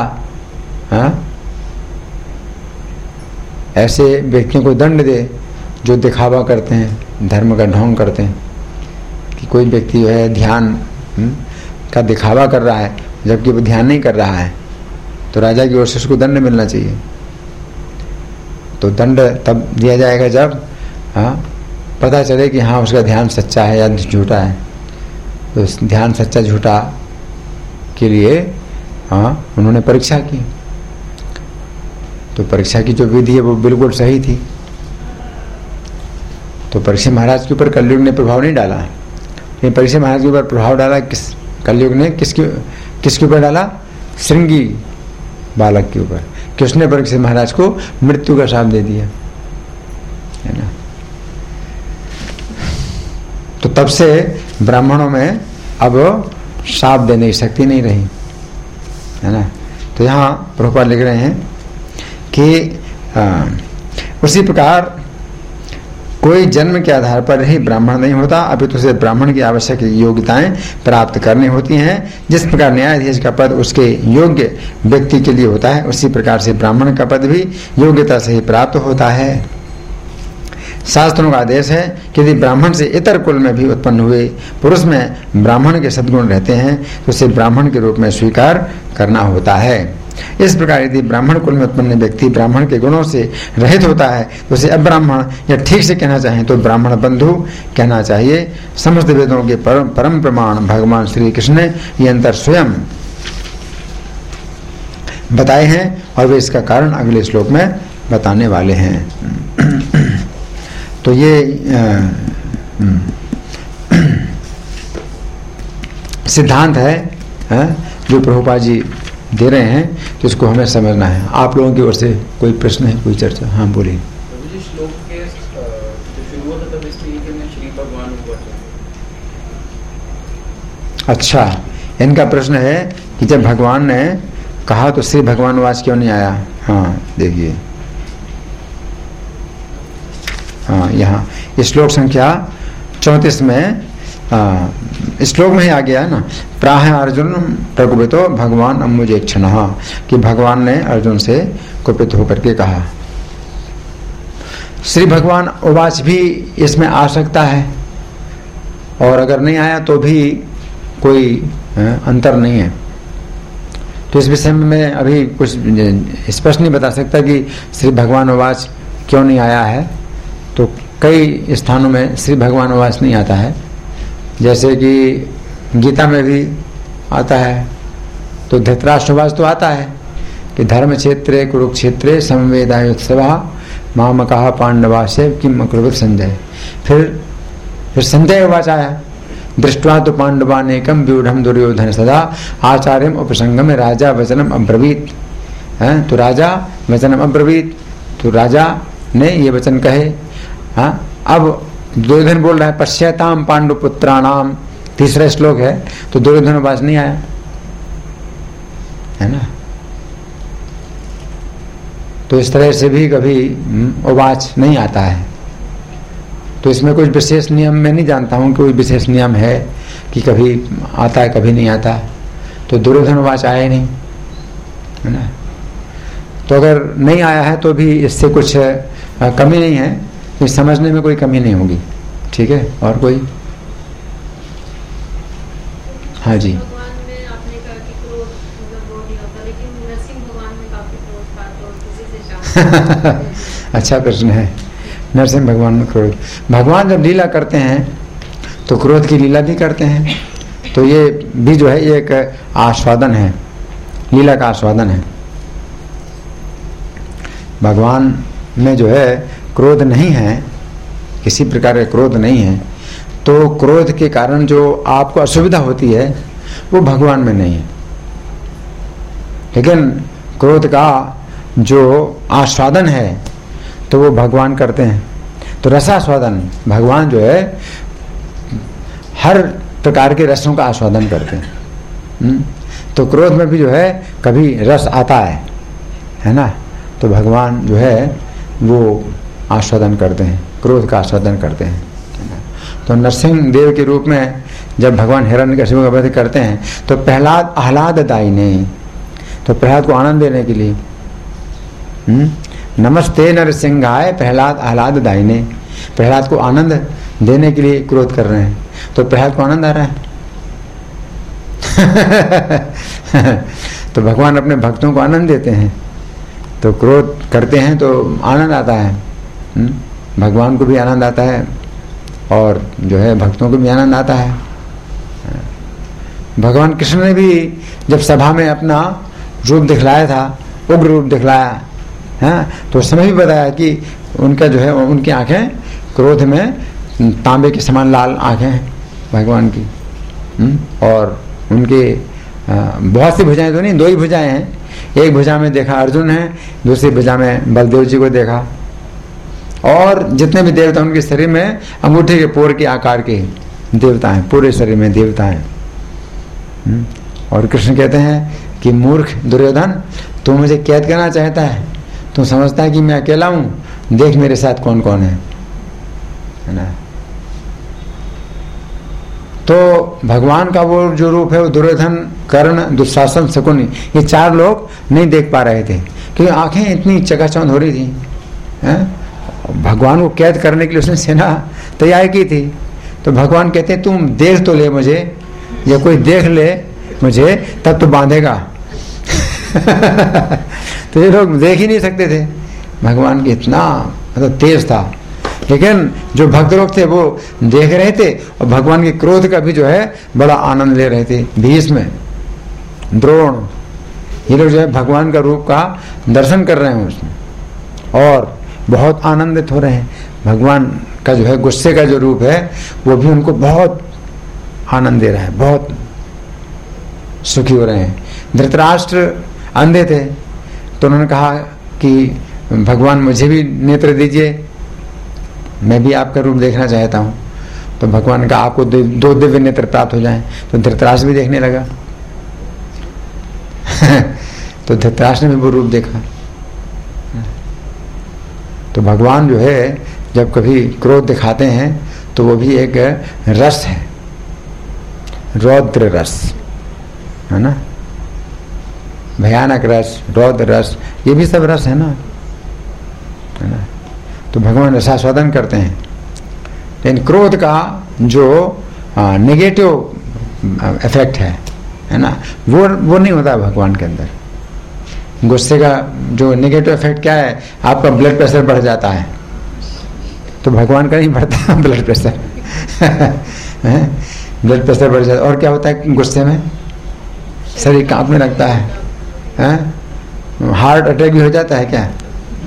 S1: ऐसे व्यक्तियों को दंड दे जो दिखावा करते हैं, धर्म का ढोंग करते हैं, कि कोई व्यक्ति जो है ध्यान का दिखावा कर रहा है जबकि वो ध्यान नहीं कर रहा है, तो राजा की ओर से उसको दंड मिलना चाहिए। तो दंड तब दिया जाएगा जब पता चले कि हाँ उसका ध्यान सच्चा है या झूठा है। तो ध्यान सच्चा झूठा के लिए उन्होंने परीक्षा की। तो परीक्षा की जो विधि है वो बिल्कुल सही थी। तो परीक्षित महाराज के ऊपर कलयुग ने प्रभाव नहीं डाला, लेकिन परीक्षित महाराज के ऊपर प्रभाव डाला कलयुग ने किसके ऊपर डाला? श्रृंगी बालक के ऊपर, कि उसने परीक्षित महाराज को मृत्यु का शाप दे दिया, है ना। तो तब से ब्राह्मणों में अब शाप देने की शक्ति नहीं रही, है ना। तो यहाँ प्रभुपाद लिख रहे हैं कि उसी प्रकार कोई जन्म के आधार पर ही ब्राह्मण नहीं होता, अभी तो उसे ब्राह्मण की आवश्यक योग्यताएं प्राप्त करनी होती हैं। जिस प्रकार न्यायाधीश का पद उसके योग्य व्यक्ति के लिए होता है, उसी प्रकार से ब्राह्मण का पद भी योग्यता से ही प्राप्त होता है। शास्त्रों का आदेश है कि यदि ब्राह्मण से इतर कुल में भी उत्पन्न हुए पुरुष में ब्राह्मण के सद्गुण रहते हैं तो उसे ब्राह्मण के रूप में स्वीकार करना होता है। इस प्रकार यदि ब्राह्मण कुल में उत्पन्न व्यक्ति ब्राह्मण के गुणों से रहित होता है तो उसे अब्राह्मण, या ठीक से कहना चाहें तो ब्राह्मण बंधु कहना चाहिए। समस्त वेदों के परम प्रमाण भगवान श्री कृष्ण ने ये अंतर स्वयं बताए हैं और वे इसका कारण अगले श्लोक में बताने वाले हैं। तो ये सिद्धांत है जो प्रभुपाद जी दे रहे हैं, तो इसको हमें समझना है। आप लोगों की ओर से कोई प्रश्न है, कोई चर्चा? हाँ बोलिए।
S2: श्लोक के शुरू होता तब इसलिए कि मैं श्री भगवान हुआ।
S1: अच्छा, इनका प्रश्न है कि जब भगवान ने कहा तो श्री भगवान वाच क्यों नहीं आया? हाँ देखिए, हाँ यहाँ श्लोक संख्या 34 में श्लोक में ही आ गया है ना, प्राह अर्जुन प्रकुपितो भगवान अम्मुजे क्षणः, कि भगवान ने अर्जुन से कुपित होकर के कहा। श्री भगवान उवाच भी इसमें आ सकता है, और अगर नहीं आया तो भी कोई अंतर नहीं है। तो इस विषय में मैं अभी कुछ स्पष्ट नहीं बता सकता कि श्री भगवान उवाच क्यों नहीं आया है। तो कई स्थानों में श्री भगवान उवाच नहीं आता है, जैसे कि गीता में भी आता है। तो धृतराष्ट्रवाच तो आता है कि धर्म क्षेत्रे कुरुक्षेत्रे समवेदायुत्सवा मामकाः पांडवास्य किम अकुर्वत संजय। फिर संजय उवाच आया, दृष्ट्वा तो पांडवानेकम व्यूढ़ दुर्योधन सदा आचार्यम उपसंगम राजा वचनम अब्रवीत। तो राजा वचनम अब्रवीत, तो राजा ने ये वचन कहे। अब दुर्योधन बोल रहा है पश्यताम पांडुपुत्राणाम, तीसरा श्लोक है, तो दुर्योधन उवाच नहीं आया, है ना। तो इस तरह से भी कभी उवाच नहीं आता है। तो इसमें कुछ विशेष नियम मैं नहीं जानता हूँ, कोई विशेष नियम है कि कभी आता है कभी नहीं आता। तो दुर्योधन उवाच आया ही नहीं, है ना। तो अगर नहीं आया है तो भी इससे कुछ कमी नहीं है, तो समझने में कोई कमी नहीं होगी। ठीक है, और कोई? हाँ जी।
S5: भगवान में आपने कहा कि क्रोध मतलब वो नहीं होता, लेकिन नरसिंह भगवान में काफी क्रोध था, तो किसी से
S1: अच्छा प्रश्न है। नरसिंह भगवान में क्रोध, भगवान जब लीला करते हैं तो क्रोध की लीला भी करते हैं। तो ये भी जो है ये एक आस्वादन है, लीला का आस्वादन है। भगवान में जो है क्रोध नहीं है, किसी प्रकार का क्रोध नहीं है, तो क्रोध के कारण जो आपको असुविधा होती है वो भगवान में नहीं है। लेकिन क्रोध का जो आस्वादन है तो वो भगवान करते हैं। तो रसास्वादन, भगवान जो है हर प्रकार के रसों का आस्वादन करते हैं। तो क्रोध में भी जो है कभी रस आता है ना। तो भगवान जो है वो आस्वादन करते हैं, क्रोध का आस्वादन करते हैं। तो नरसिंह देव के रूप में जब भगवान हिरण्यकशिपु का वध करते हैं तो प्रहलाद आह्लाददायी ने, तो प्रहलाद को आनंद देने के लिए नमस्ते नरसिंहाय प्रहलाद आह्लाददायी ने, प्रहलाद को आनंद देने के लिए क्रोध कर रहे हैं। तो प्रहलाद को आनंद आ रहा है तो भगवान अपने भक्तों को आनंद देते हैं, तो क्रोध करते हैं तो आनंद आता है। भगवान को भी आनंद आता है और जो है भक्तों को भी आनंद आता है। भगवान कृष्ण ने भी जब सभा में अपना रूप दिखलाया था, उग्र रूप दिखलाया है, तो उस समय भी बताया कि उनका जो है उनकी आंखें क्रोध में तांबे के समान लाल आंखें हैं भगवान की। और उनके बहुत सी भुजाएं तो नहीं, 2 ही भुजाएं हैं। एक भुजा में देखा अर्जुन है, दूसरी भुजा में बलदेव जी को देखा। और जितने भी देवता उनके शरीर में अंगूठे के पोर के आकार के देवता हैं, पूरे शरीर में देवता हैं। और कृष्ण कहते हैं कि मूर्ख दुर्योधन, तू मुझे कैद करना चाहता है, तू समझता है कि मैं अकेला हूं, देख मेरे साथ कौन कौन है ना। तो भगवान का वो जो रूप है वो दुर्योधन, कर्ण, दुशासन, शकुनि, ये 4 लोग नहीं देख पा रहे थे क्योंकि आंखें इतनी चकाचौंध हो रही थी। भगवान को कैद करने के लिए उसने सेना तैयार की थी। तो भगवान कहते तुम देख तो ले मुझे, या कोई देख ले मुझे तब तो बांधेगा तो ये लोग देख ही नहीं सकते थे, भगवान की इतना मतलब तेज था। लेकिन जो भक्त लोग थे वो देख रहे थे और भगवान के क्रोध का भी जो है बड़ा आनंद ले रहे थे। भीष्म, द्रोण, ये लोग जो है भगवान का रूप का दर्शन कर रहे हैं उसमें और बहुत आनंदित हो रहे हैं। भगवान का जो है गुस्से का जो रूप है वो भी उनको बहुत आनंद दे रहा है, बहुत सुखी हो रहे हैं। धृतराष्ट्र अंधे थे तो उन्होंने कहा कि भगवान मुझे भी नेत्र दीजिए, मैं भी आपका रूप देखना चाहता हूं। तो भगवान ने कहा आपको 2 दिव्य नेत्र प्राप्त हो जाएं। तो धृतराष्ट्र भी देखने लगा तो धृतराष्ट्र ने भी वो रूप देखा। तो भगवान जो है जब कभी क्रोध दिखाते हैं तो वो भी एक रस है, रौद्र रस है ना, भयानक रस, रौद्र रस, ये भी सब रस है ना। तो भगवान रसास्वादन करते हैं। लेकिन क्रोध का जो नेगेटिव इफेक्ट है ना, वो नहीं होता भगवान के अंदर। गुस्से का जो नेगेटिव इफेक्ट क्या है, आपका ब्लड प्रेशर बढ़ जाता है। तो भगवान का नहीं बढ़ता ब्लड प्रेशर ब्लड प्रेशर बढ़ जाता है। और क्या होता है गुस्से में, शरीर कांपने लगता है, हार्ट अटैक भी हो जाता है क्या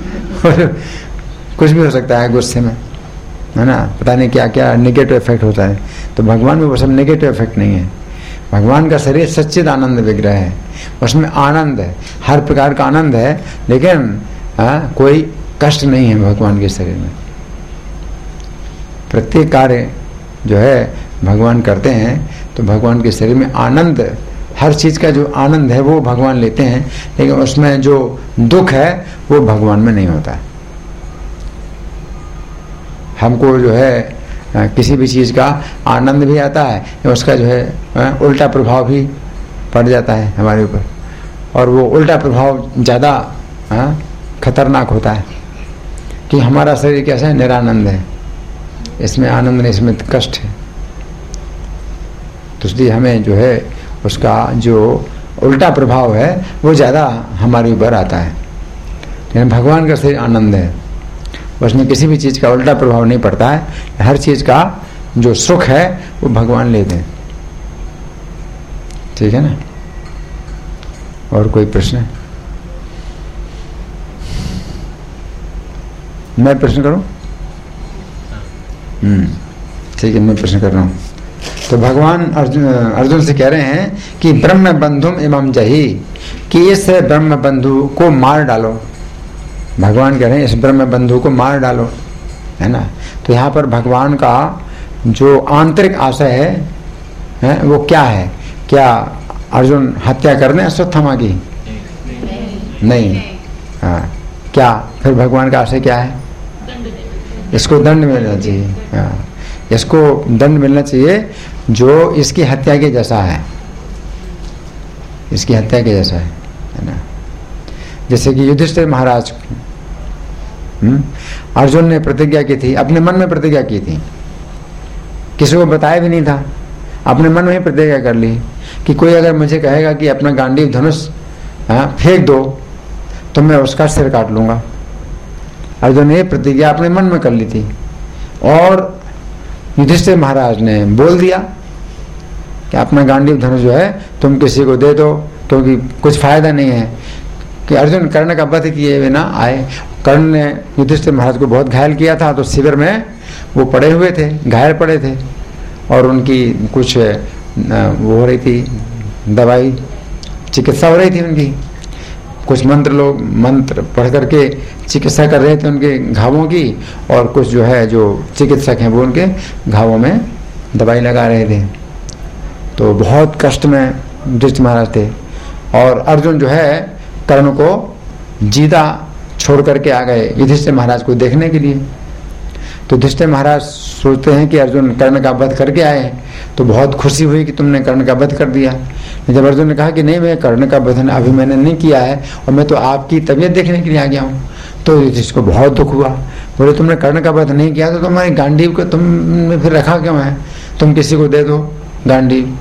S1: कुछ भी हो सकता है गुस्से में, है ना, पता नहीं क्या क्या नेगेटिव इफेक्ट होता है। तो भगवान में वो सब नेगेटिव इफेक्ट नहीं है। भगवान का शरीर सच्चिद आनंद विग्रह है, उसमें आनंद है, हर प्रकार का आनंद है, लेकिन कोई कष्ट नहीं है भगवान के शरीर में। प्रत्येक कार्य जो है भगवान करते हैं तो भगवान के शरीर में आनंद, हर चीज का जो आनंद है वो भगवान लेते हैं, लेकिन उसमें जो दुख है वो भगवान में नहीं होता है। हमको जो है किसी भी चीज का आनंद भी आता है, उसका जो है उल्टा प्रभाव भी पड़ जाता है हमारे ऊपर, और वो उल्टा प्रभाव ज्यादा खतरनाक होता है कि हमारा शरीर कैसा है, निरानंद है, इसमें आनंद नहीं, इसमें कष्ट है। तो इसलिए हमें जो है उसका जो उल्टा प्रभाव है वो ज्यादा हमारे ऊपर आता है। लेकिन भगवान का शरीर आनंद है, उसमें किसी भी चीज का उल्टा प्रभाव नहीं पड़ता है। हर चीज का जो सुख है वो भगवान लेते हैं। ठीक है ना। और कोई प्रश्न? मैं प्रश्न करूं? ठीक है, मैं प्रश्न कर रहा हूं। तो भगवान अर्जुन से कह रहे हैं कि ब्रह्म बंधुम इमं जहि, कि इस ब्रह्म बंधु को मार डालो। भगवान कह रहे हैं इस ब्रह्म बंधु को मार डालो, है ना। तो यहाँ पर भगवान का जो आंतरिक आशय है वो क्या है? क्या अर्जुन हत्या करने अश्वत्थामा की? नहीं। हाँ, क्या फिर भगवान का आशय क्या है? इसको दंड मिलना चाहिए। हाँ, इसको दंड मिलना चाहिए, जो इसकी हत्या के जैसा है, इसकी हत्या के जैसा है ना। जैसे कि युधिष्ठिर महाराज, अर्जुन ने प्रतिज्ञा की थी, अपने मन में प्रतिज्ञा की थी, किसी को बताया भी नहीं था, अपने मन में ही प्रतिज्ञा कर ली कि कोई अगर मुझे कहेगा कि अपना गांडीव धनुष फेंक दो तो मैं उसका सिर काट लूंगा। अर्जुन ने प्रतिज्ञा अपने मन में कर ली थी और युधिष्ठिर महाराज ने बोल दिया कि अपना गांडीव धनुष जो है तुम किसी को दे दो, क्योंकि कुछ फायदा नहीं है। कि अर्जुन कर्ण का वध किए बिना आए। कर्ण ने युधिष्ठिर महाराज को बहुत घायल किया था, तो शिविर में वो पड़े हुए थे, घायल पड़े थे, और उनकी कुछ वो हो रही थी, दवाई चिकित्सा हो रही थी उनकी। कुछ मंत्र पढ़ करके चिकित्सा कर रहे थे उनके घावों की, और कुछ जो है जो चिकित्सक हैं वो उनके घावों में दवाई लगा रहे थे। तो बहुत कष्ट में युधिष्ठिर महाराज थे, और अर्जुन जो है कर्ण को जीता छोड़ करके आ गए युधिष्ठिर महाराज को देखने के लिए। तो युधिष्ठिर महाराज सोचते हैं कि अर्जुन कर्ण का वध करके आए, तो बहुत खुशी हुई कि तुमने कर्ण का वध कर दिया। जब अर्जुन ने कहा कि नहीं, मैं कर्ण का वध अभी मैंने नहीं किया है और मैं तो आपकी तबीयत देखने के लिए आ गया हूँ, तो युधिष्ठिर को बहुत दुख हुआ। बोले तुमने कर्ण का वध नहीं किया तो तुम्हारी गांडीव को तुमने फिर रखा क्यों है, तुम किसी को दे दो गांडीव।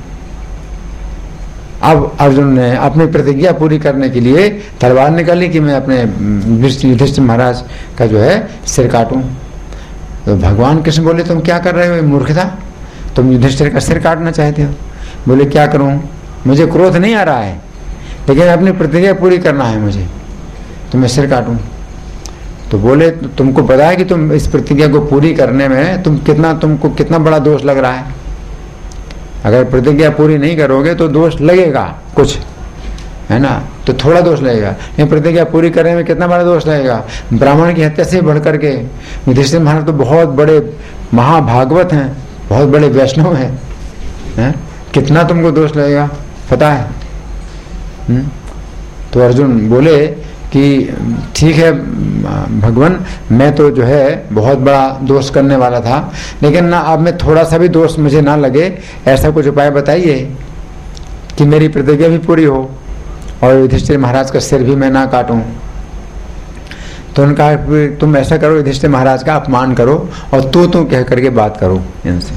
S1: अब अर्जुन ने अपनी प्रतिज्ञा पूरी करने के लिए तलवार निकाली कि मैं अपने युधिष्ठिर महाराज का जो है सिर काटूं। तो भगवान कृष्ण बोले तुम क्या कर रहे हो, मूर्खता, तुम युधिष्ठिर का सिर काटना चाहते हो। बोले क्या करूं, मुझे क्रोध नहीं आ रहा है, लेकिन अपनी प्रतिज्ञा पूरी करना है मुझे, तो मैं सिर काटूं। तो बोले तुमको पता है कि तुम इस प्रतिज्ञा को पूरी करने में तुमको कितना बड़ा दोष लग रहा है। अगर प्रतिज्ञा पूरी नहीं करोगे तो दोष लगेगा कुछ, है ना, तो थोड़ा दोष लगेगा, लेकिन प्रतिज्ञा पूरी करने में कितना बड़ा दोष लगेगा। ब्राह्मण की हत्या से बढ़ करके युधिष्ठिर महाराज तो बहुत बड़े महाभागवत हैं, बहुत बड़े वैष्णव हैं, कितना तुमको दोष लगेगा पता है। तो अर्जुन बोले कि ठीक है भगवान, मैं तो जो है बहुत बड़ा दोष करने वाला था, लेकिन ना अब मैं थोड़ा सा भी दोष मुझे ना लगे, ऐसा कुछ उपाय बताइए कि मेरी प्रतिज्ञा भी पूरी हो और युधिष्ठिर महाराज का सिर भी मैं ना काटूं। तो उनका तुम ऐसा करो, युधिष्ठिर महाराज का अपमान करो और तू कह करके बात करो इनसे,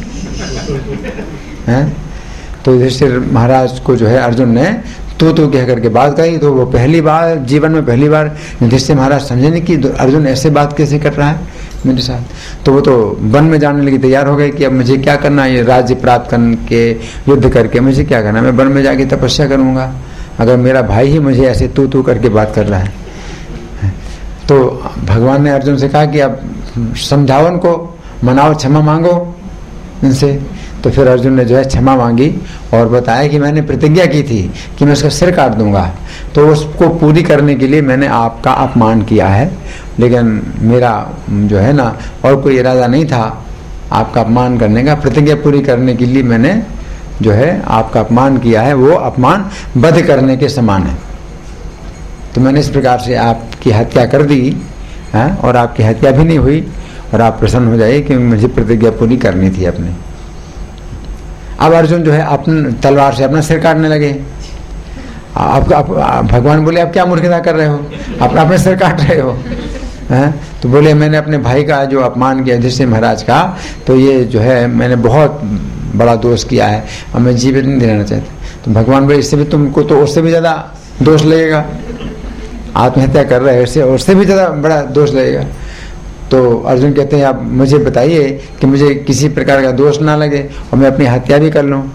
S1: हैं। तो युधिष्ठिर महाराज को जो है अर्जुन ने तू कह करके बात कही। तो वो जीवन में पहली बार युधिष्ठिर महाराज समझे नहीं कि अर्जुन ऐसे बात कैसे कर रहा है मेरे साथ। तो वो तो वन में जाने लगी, तैयार हो गए कि अब मुझे क्या करना है, ये राज्य प्राप्त करके युद्ध करके मुझे क्या करना है, मैं वन में जाके तपस्या करूंगा, अगर मेरा भाई ही मुझे ऐसे तू करके बात कर रहा है। तो भगवान ने अर्जुन से कहा कि अब समझाओ उनको, मनाओ, क्षमा मांगो इनसे। तो फिर अर्जुन ने जो है क्षमा मांगी और बताया कि मैंने प्रतिज्ञा की थी कि मैं उसका सिर काट दूंगा, तो उसको पूरी करने के लिए मैंने आपका अपमान किया है, लेकिन मेरा जो है ना और कोई इरादा नहीं था आपका अपमान करने का। प्रतिज्ञा पूरी करने के लिए मैंने जो है आपका अपमान किया है, वो अपमान वध करने के समान है। तो मैंने इस प्रकार से आपकी हत्या कर दी है, और आपकी हत्या भी नहीं हुई, और आप प्रसन्न हो जाइए कि मुझे प्रतिज्ञा पूरी करनी थी अपनी। अब अर्जुन जो है अपने तलवार से अपना सिर काटने लगे। आप भगवान बोले आप क्या मूर्खता कर रहे हो, आप अपने सिर काट रहे हो, हैं। तो बोले मैंने अपने भाई का जो अपमान किया युधिष्ठिर महाराज का, तो ये जो है मैंने बहुत बड़ा दोष किया है और मैं जीवित नहीं देना चाहता। तो भगवान बोले इससे भी तुमको तो उससे भी ज्यादा दोष लगेगा, आत्महत्या कर रहे हो उससे भी ज्यादा बड़ा दोष लगेगा। तो अर्जुन कहते हैं आप मुझे बताइए कि मुझे किसी प्रकार का दोष ना लगे और मैं अपनी हत्या भी कर लूं।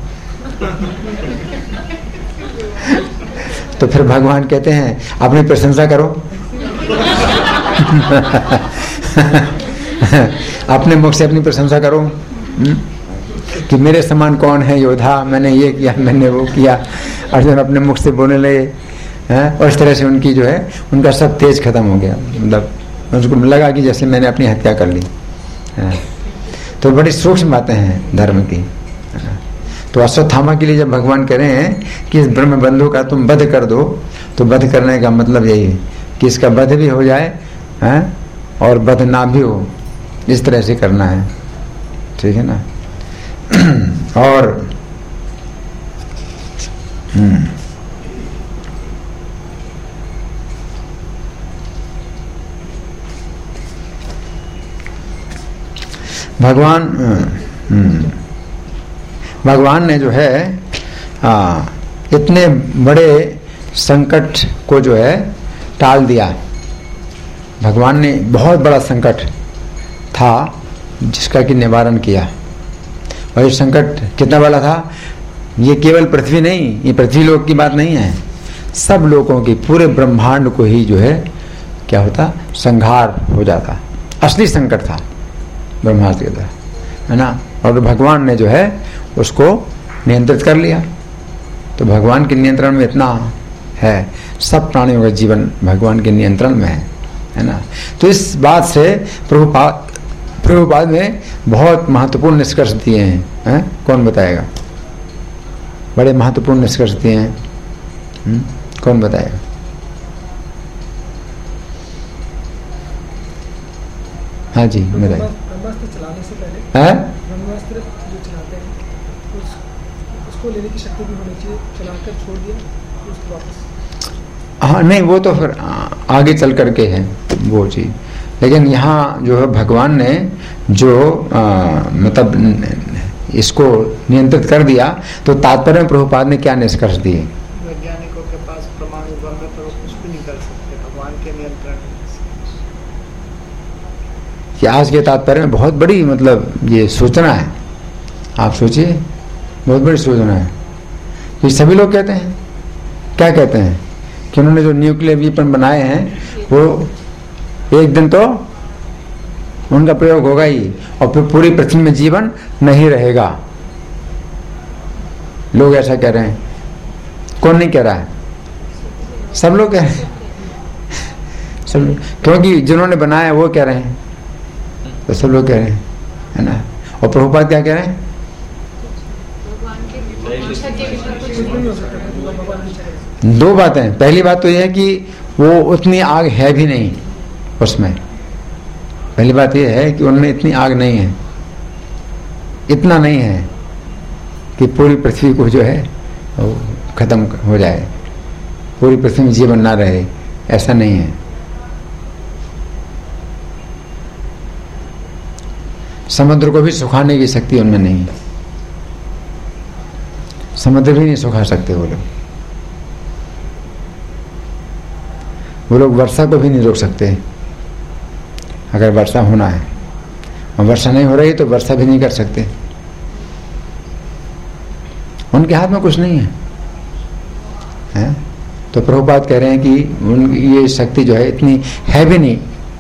S1: तो फिर भगवान कहते हैं अपनी प्रशंसा करो। अपने मुख से अपनी प्रशंसा करो कि मेरे समान कौन है योद्धा, मैंने ये किया, मैंने वो किया। अर्जुन अपने मुख से बोलने लगे हैं, और इस तरह से उनकी जो है उनका सब तेज खत्म हो गया, मतलब उसको लगा कि जैसे मैंने अपनी हत्या कर ली। तो बड़ी सूक्ष्म बातें हैं धर्म की। तो अश्वत्थामा के लिए जब भगवान कह रहे हैं कि इस ब्रह्म बंधु का तुम वध कर दो, तो वध करने का मतलब यही है कि इसका वध भी हो जाए और वध ना भी हो, इस तरह से करना है, ठीक है ना। और भगवान ने जो है इतने बड़े संकट को जो है टाल दिया। भगवान ने बहुत बड़ा संकट था जिसका कि निवारण किया। और ये संकट कितना बड़ा था, ये केवल पृथ्वी नहीं, ये पृथ्वी लोक की बात नहीं है, सब लोगों की, पूरे ब्रह्मांड को ही जो है क्या होता, संहार हो जाता। असली संकट था ब्रह्मास्त्र के द्वारा, है ना। और भगवान ने जो है उसको नियंत्रित कर लिया। तो भगवान के नियंत्रण में इतना है, सब प्राणियों का जीवन भगवान के नियंत्रण में है ना। तो इस बात से प्रभुपाद ने बहुत महत्वपूर्ण निष्कर्ष दिए हैं। कौन बताएगा? बड़े महत्वपूर्ण निष्कर्ष दिए हैं, कौन बताएगा? हाँ जी बताइए।
S4: ब्रह्मास्त्र चलाने से पहले ब्रह्मास्त्र जो चलाते हैं उसको लेने की शक्ति भी होनी चाहिए, चलाकर छोड़ दिया तो उसको वापस।
S1: हाँ नहीं, वो तो फिर आगे चल करके है वो चीज। लेकिन यहाँ जो है भगवान ने जो मतलब इसको नियंत्रित कर दिया, तो तात्पर्य में प्रभुपाद ने क्या निष्कर्ष दिए?
S4: वैज्ञानिकों के पास परमाणु बम है, तो वो कुछ भी नहीं कर सकते भगवान के नियंत्रण में।
S1: कि आज के तात्पर्य में बहुत बड़ी मतलब ये सूचना है। आप सोचिए, बहुत बड़ी सूचना है। ये सभी लोग कहते हैं, क्या कहते हैं कि उन्होंने जो न्यूक्लियर वेपन बनाए हैं वो एक दिन तो उनका प्रयोग होगा ही, और फिर पूरी पृथ्वी में जीवन नहीं रहेगा। लोग ऐसा कह रहे हैं। कौन नहीं कह रहा है? सब लोग कह रहे हैं, सब लोग, क्योंकि जिन्होंने बनाया वो कह रहे हैं, तो सब लोग कह रहे हैं, है ना। और प्रभुपाद क्या कह रहे हैं? दो बातें। पहली बात तो यह है कि वो उतनी आग है भी नहीं उसमें। पहली बात यह है कि उनमें इतनी आग नहीं है, इतना नहीं है कि पूरी पृथ्वी को जो है वो खत्म हो जाए, पूरी पृथ्वी में जीवन ना रहे, ऐसा नहीं है। समुद्र को भी सुखाने की शक्ति उनमें नहीं है, समुद्र भी नहीं सुखा सकते वो लोग वर्षा को भी नहीं रोक सकते। अगर वर्षा होना है और वर्षा नहीं हो रही तो वर्षा भी नहीं कर सकते। उनके हाथ में कुछ नहीं है? तो प्रभुपाद कह रहे हैं कि उनकी ये शक्ति जो है इतनी है भी नहीं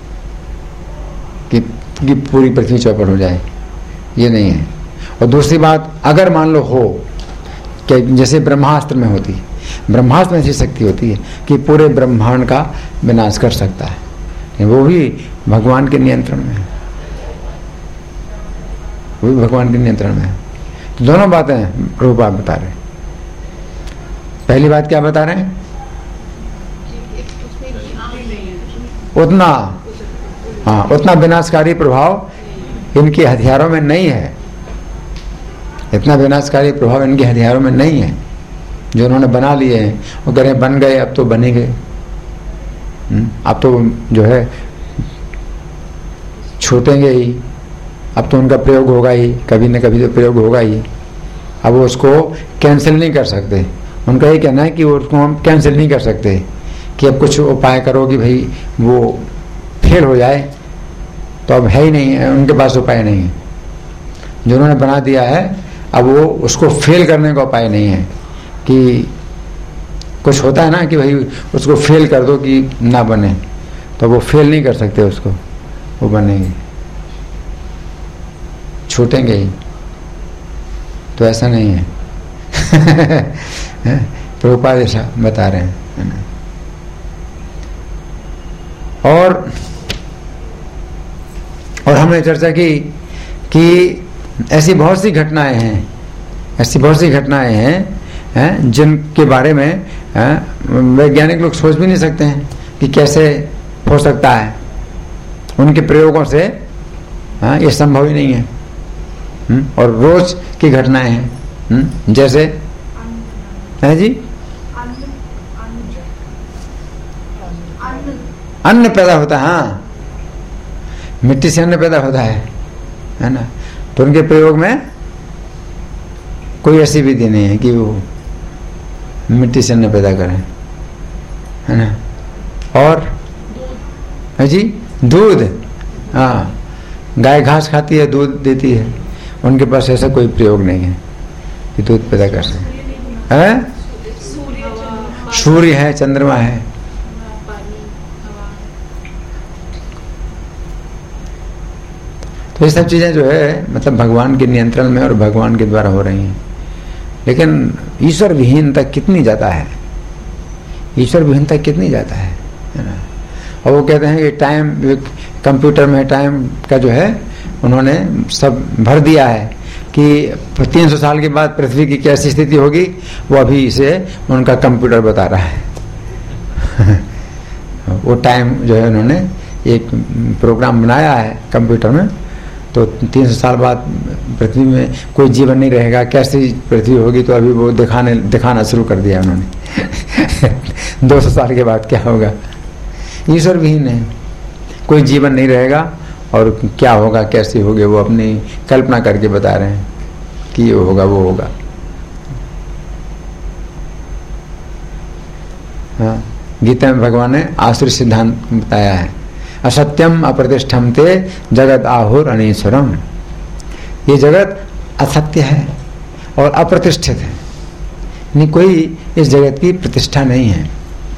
S1: कि पूरी पृथ्वी चौपट हो जाए, ये नहीं है। और दूसरी बात, अगर मान लो हो कि जैसे ब्रह्मास्त्र में होती, ब्रह्मास्त्र में ऐसी शक्ति होती है कि पूरे ब्रह्मांड का विनाश कर सकता है, वो भी भगवान के नियंत्रण में है, वो भी भगवान के नियंत्रण में है। तो दोनों बातें प्रभुपाद बता रहे हैं। पहली बात क्या बता रहे हैं? उतना, हाँ, उतना विनाशकारी प्रभाव इनके हथियारों में नहीं है, इतना विनाशकारी प्रभाव इनके हथियारों में नहीं है जो उन्होंने बना लिए हैं। वो कह रहे हैं बन गए, अब तो बनेंगे, अब तो जो है छूटेंगे ही, अब तो उनका प्रयोग होगा ही, कभी न कभी तो प्रयोग होगा ही। अब वो उसको कैंसिल नहीं कर सकते। उनका ये कहना है कि उसको हम कैंसिल नहीं कर सकते कि अब कुछ उपाय करो कि भाई वो फेल हो जाए, तो अब है ही नहीं है, उनके पास उपाय नहीं है। जो उन्होंने बना दिया है अब वो उसको फेल करने का उपाय नहीं है। कि कुछ होता है ना कि भाई उसको फेल कर दो कि ना बने, तो वो फेल नहीं कर सकते उसको, वो बनेंगे, छूटेंगे ही। तो ऐसा नहीं है। प्रभुपाद ऐसा बता रहे हैं। और हमने चर्चा की कि ऐसी बहुत सी घटनाएं हैं, ऐसी बहुत सी घटनाएं हैं जिनके बारे में वैज्ञानिक लोग सोच भी नहीं सकते हैं कि कैसे हो सकता है। उनके प्रयोगों से ये संभव ही नहीं है। और रोज की घटनाएं हैं, जैसे है जी अन्न पैदा होता है, हाँ, मिट्टी से अन्न पैदा होता है ना। तो उनके प्रयोग में कोई ऐसी विधि नहीं है कि वो मिट्टी से अन्न पैदा करें, है ना। और है जी दूध, हाँ, गाय घास खाती है, दूध देती है, उनके पास ऐसा कोई प्रयोग नहीं है कि दूध पैदा कर सके। है सूर्य है, चंद्रमा है, तो ये सब चीजें जो है मतलब भगवान के नियंत्रण में और भगवान के द्वारा हो रही हैं। लेकिन ईश्वर विहीनता कितनी जाता है, ईश्वर विहीनता कितनी जाता है ना। और वो कहते हैं कि टाइम, कंप्यूटर में टाइम का जो है उन्होंने सब भर दिया है कि 300 साल के बाद पृथ्वी की कैसी स्थिति होगी, वो अभी इसे उनका कंप्यूटर बता रहा है। वो टाइम जो है उन्होंने एक प्रोग्राम बनाया है कंप्यूटर में, तो 300 साल बाद पृथ्वी में कोई जीवन नहीं रहेगा, कैसी पृथ्वी होगी, तो अभी वो दिखाना शुरू कर दिया उन्होंने। 200 साल के बाद क्या होगा। ईश्वर विहीन है, कोई जीवन नहीं रहेगा, और क्या होगा कैसे होगे वो अपनी कल्पना करके बता रहे हैं कि ये होगा वो होगा। हाँ, गीता में भगवान ने आसुरी सिद्धांत बताया है, असत्यम अप्रतिष्ठम ते जगत आहुर अनीश्वरम। ये जगत असत्य है और अप्रतिष्ठित है, नहीं कोई इस जगत की प्रतिष्ठा नहीं है।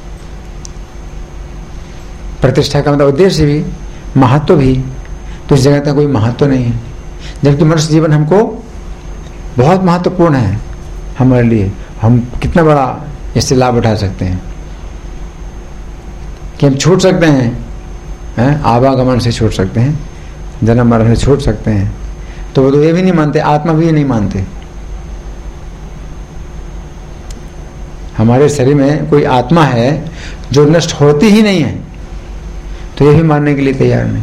S1: प्रतिष्ठा का मतलब उद्देश्य भी, महत्व भी, तो इस जगत का कोई महत्व नहीं है। जबकि मनुष्य जीवन हमको बहुत महत्वपूर्ण है हमारे लिए, हम कितना बड़ा इससे लाभ उठा सकते हैं कि हम छूट सकते हैं, आवागमन से छूट सकते हैं, जन्म मरण से छूट सकते हैं। तो वो तो ये भी नहीं मानते, आत्मा भी ये नहीं मानते। हमारे शरीर में कोई आत्मा है जो नष्ट होती ही नहीं है, तो ये भी मानने के लिए तैयार नहीं।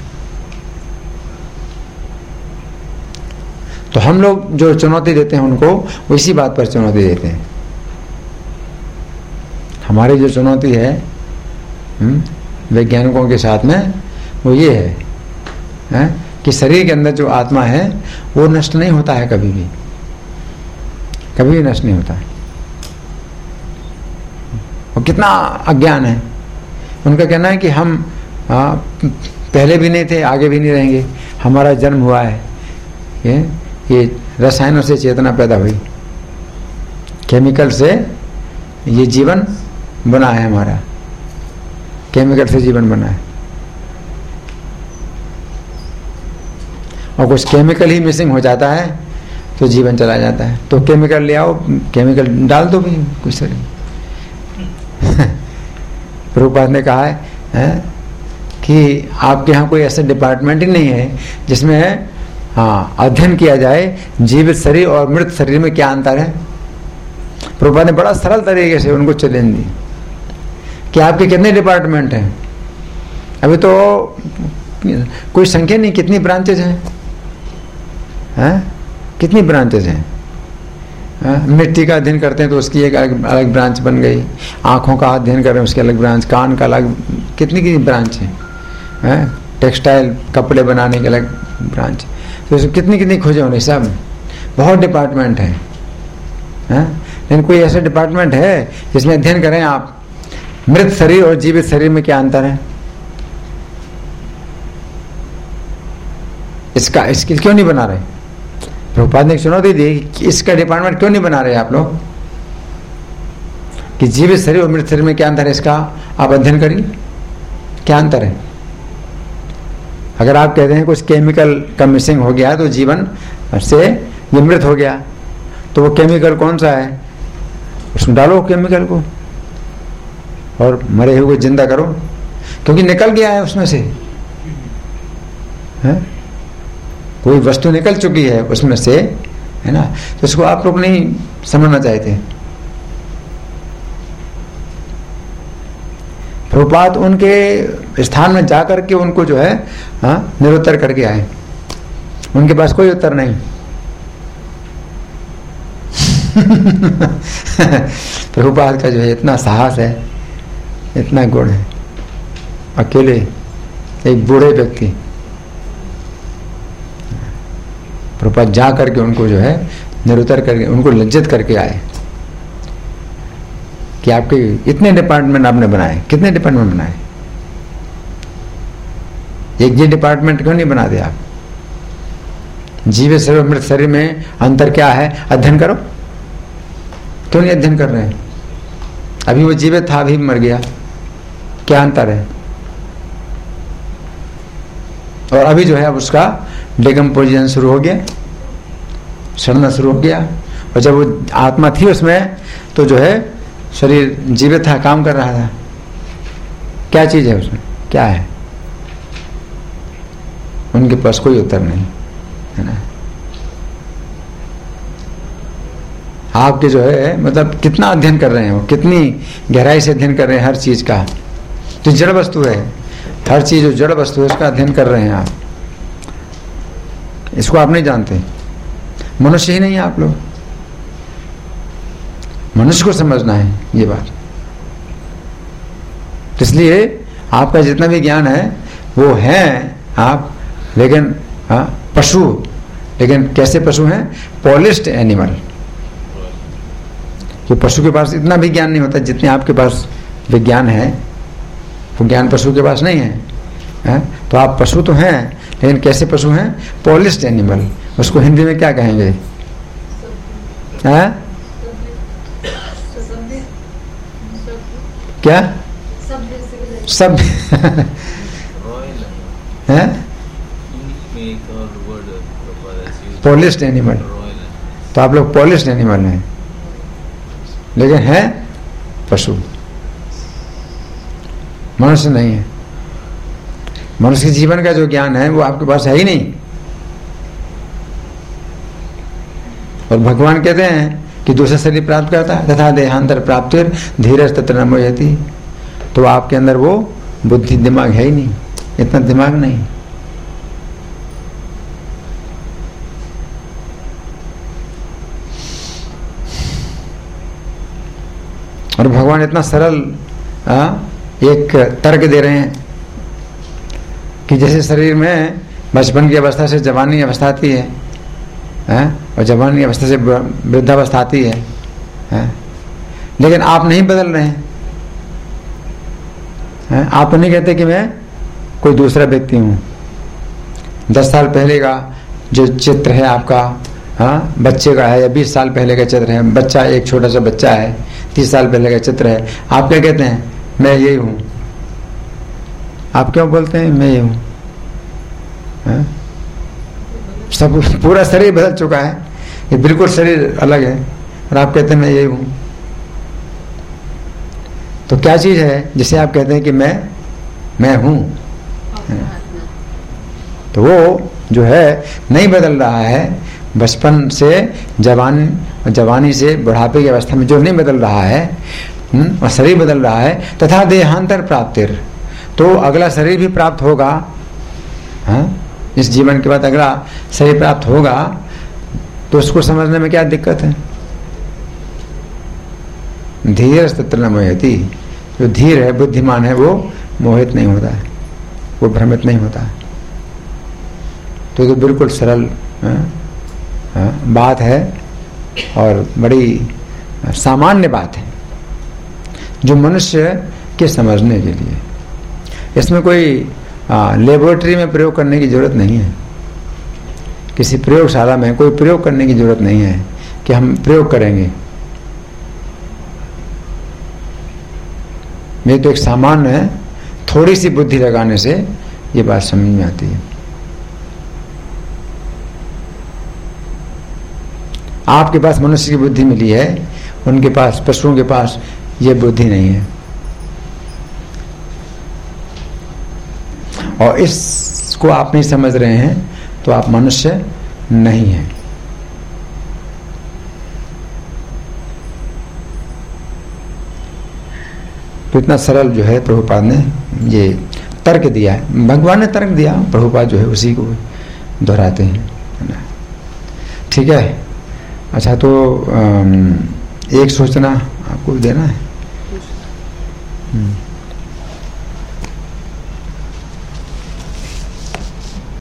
S1: तो हम लोग जो चुनौती देते हैं उनको, वो इसी बात पर चुनौती देते हैं। हमारी जो चुनौती है वैज्ञानिकों के साथ में, वो ये है कि शरीर के अंदर जो आत्मा है वो नष्ट नहीं होता है, कभी भी, कभी भी नष्ट नहीं होता है। वो कितना अज्ञान है। उनका कहना है कि हम पहले भी नहीं थे, आगे भी नहीं रहेंगे, हमारा जन्म हुआ है, ये रसायनों से चेतना पैदा हुई, केमिकल से ये जीवन बना है, हमारा केमिकल से जीवन बना है। और कुछ केमिकल ही मिसिंग हो जाता है तो जीवन चला जाता है। तो केमिकल ले आओ, केमिकल डाल दो भी कुछ तरह। प्रभुपाद ने कहा है कि आपके यहाँ कोई ऐसा डिपार्टमेंट ही नहीं है जिसमें अध्ययन किया जाए जीवित शरीर और मृत शरीर में क्या अंतर है। प्रभुपाद ने बड़ा सरल तरीके से उनको चैलेंज दी कि आपके कितने डिपार्टमेंट हैं। अभी तो कोई संख्या नहीं, कितनी ब्रांचेज हैं, कितनी ब्रांचेज हैं। मिट्टी का अध्ययन करते हैं तो उसकी एक अलग ब्रांच बन गई, आँखों का अध्ययन कर रहे हैं उसकी अलग ब्रांच, कान का अलग, कितनी ब्रांच है, टेक्सटाइल कपड़े बनाने की अलग ब्रांच, तो इसमें कितनी खोजे होने, सब बहुत डिपार्टमेंट है। लेकिन कोई ऐसा डिपार्टमेंट है जिसमें अध्ययन करें आप मृत शरीर और जीवित शरीर में क्या अंतर है, इसकी क्यों नहीं बना रहे। प्रभुपाद ने चुनौती दी कि इसका डिपार्टमेंट क्यों नहीं बना रहे आप लोग, कि जीवित शरीर और मृत शरीर में क्या अंतर है, इसका आप अध्ययन करिए, क्या अंतर है। अगर आप कहते हैं कुछ केमिकल का मिसिंग हो गया तो जीवन से ये मृत हो गया, तो वो केमिकल कौन सा है, उसमें डालो केमिकल को और मरे हुए को जिंदा करो, क्योंकि निकल गया है उसमें से, है? कोई वस्तु निकल चुकी है उसमें से, है ना। तो उसको आप लोग नहीं समझना चाहते। प्रभुपाद उनके स्थान में जाकर के उनको जो है निरुत्तर करके आए, उनके पास कोई उत्तर नहीं। प्रभुपाद का जो है इतना साहस है, इतना गुण है। अकेले एक बूढ़े व्यक्ति प्रभुपाद जा करके उनको जो है निरुत्तर करके उनको लज्जित करके आए कि आपके इतने डिपार्टमेंट आपने बनाए, कितने डिपार्टमेंट बनाए, एक ये डिपार्टमेंट क्यों नहीं बना दिया आप? जीवित शरीर और मृत शरीर में अंतर क्या है? अध्ययन करो। क्यों नहीं अध्ययन कर रहे हैं? अभी वो जीवित था, अभी मर गया, क्या अंतर है? और अभी जो है अब उसका डिकम्पोजिशन शुरू हो गया, सड़ना शुरू हो गया। और जब वो आत्मा थी उसमें तो जो है शरीर जीवित था, काम कर रहा था। क्या चीज है उसमें, क्या है? उनके पास कोई उत्तर नहीं है ना। आपके जो है मतलब कितना अध्ययन कर रहे हैं, वो कितनी गहराई से अध्ययन कर रहे हैं हर चीज का। जो जड़ वस्तु है, हर चीज जो जड़ वस्तु है उसका अध्ययन कर रहे हैं आप। इसको आप नहीं जानते, मनुष्य ही नहीं है आप लोग। मनुष्य को समझना है ये बात। तो इसलिए आपका जितना भी ज्ञान है वो है आप, लेकिन पशु, लेकिन कैसे पशु हैं? Polished animal. कि पशु के पास इतना भी ज्ञान नहीं होता जितने आपके पास विज्ञान है, वो ज्ञान पशु के पास नहीं है। तो आप पशु तो हैं, लेकिन कैसे पशु हैं? Polished animal. उसको हिंदी में क्या कहेंगे? क्या? सब है पॉलिश्ड एनिमल। तो आप लोग पॉलिश्ड एनिमल हैं, लेकिन है पशु, मनुष्य नहीं है। मनुष्य के जीवन का जो ज्ञान है वो आपके पास है ही नहीं। और भगवान कहते हैं कि दूसरा शरीर प्राप्त करता है तथा देहांतर प्राप्तिर धीरज तत्र न मोहयति। तो आपके अंदर वो बुद्धि दिमाग है ही नहीं, इतना दिमाग नहीं। और भगवान इतना सरल एक तर्क दे रहे हैं कि जैसे शरीर में बचपन की अवस्था से जवानी अवस्था आती है, और जवानी अवस्था से वृद्धावस्था आती है, लेकिन आप नहीं बदल रहे हैं। आप तो नहीं कहते कि मैं कोई दूसरा व्यक्ति हूँ। 10 साल पहले का जो चित्र है आपका, बच्चे का है, या 20 साल पहले का चित्र है, बच्चा एक छोटा सा बच्चा है, 30 साल पहले का चित्र है, आप क्या कहते हैं? मैं यही हूँ। आप क्यों बोलते हैं मैं ये हूँ? सब पूरा शरीर बदल चुका है, ये बिल्कुल शरीर अलग है, और आप कहते हैं मैं यही हूँ। तो क्या चीज है जिसे आप कहते हैं कि मैं हूँ? तो वो जो है नहीं बदल रहा है। बचपन से जवानी से बुढ़ापे की अवस्था में जो नहीं बदल रहा है, और शरीर बदल रहा है। तथा देहांतर प्राप्तिर, तो अगला शरीर भी प्राप्त होगा। इस जीवन के बाद अगला शरीर प्राप्त होगा, तो उसको समझने में क्या दिक्कत है? धीर तत्र न मोहयति। जो धीर है, बुद्धिमान है, वो मोहित नहीं होता है, वो भ्रमित नहीं होता है। तो ये बिल्कुल सरल बात है और बड़ी सामान्य बात है जो मनुष्य के समझने के लिए। इसमें कोई लेबोरेटरी में प्रयोग करने की जरूरत नहीं है, किसी प्रयोगशाला में कोई प्रयोग करने की जरूरत नहीं है कि हम प्रयोग करेंगे। ये तो एक सामान्य थोड़ी सी बुद्धि लगाने से ये बात समझ में आती है। आपके पास मनुष्य की बुद्धि मिली है, उनके पास, पशुओं के पास ये बुद्धि नहीं है। और इसको आप नहीं समझ रहे हैं तो आप मनुष्य नहीं हैं। तो इतना सरल जो है प्रभुपाद ने ये तर्क दिया है, भगवान ने तर्क दिया, प्रभुपाद जो है उसी को दोहराते हैं, है ना। ठीक है। अच्छा, तो एक सूचना आपको देना है।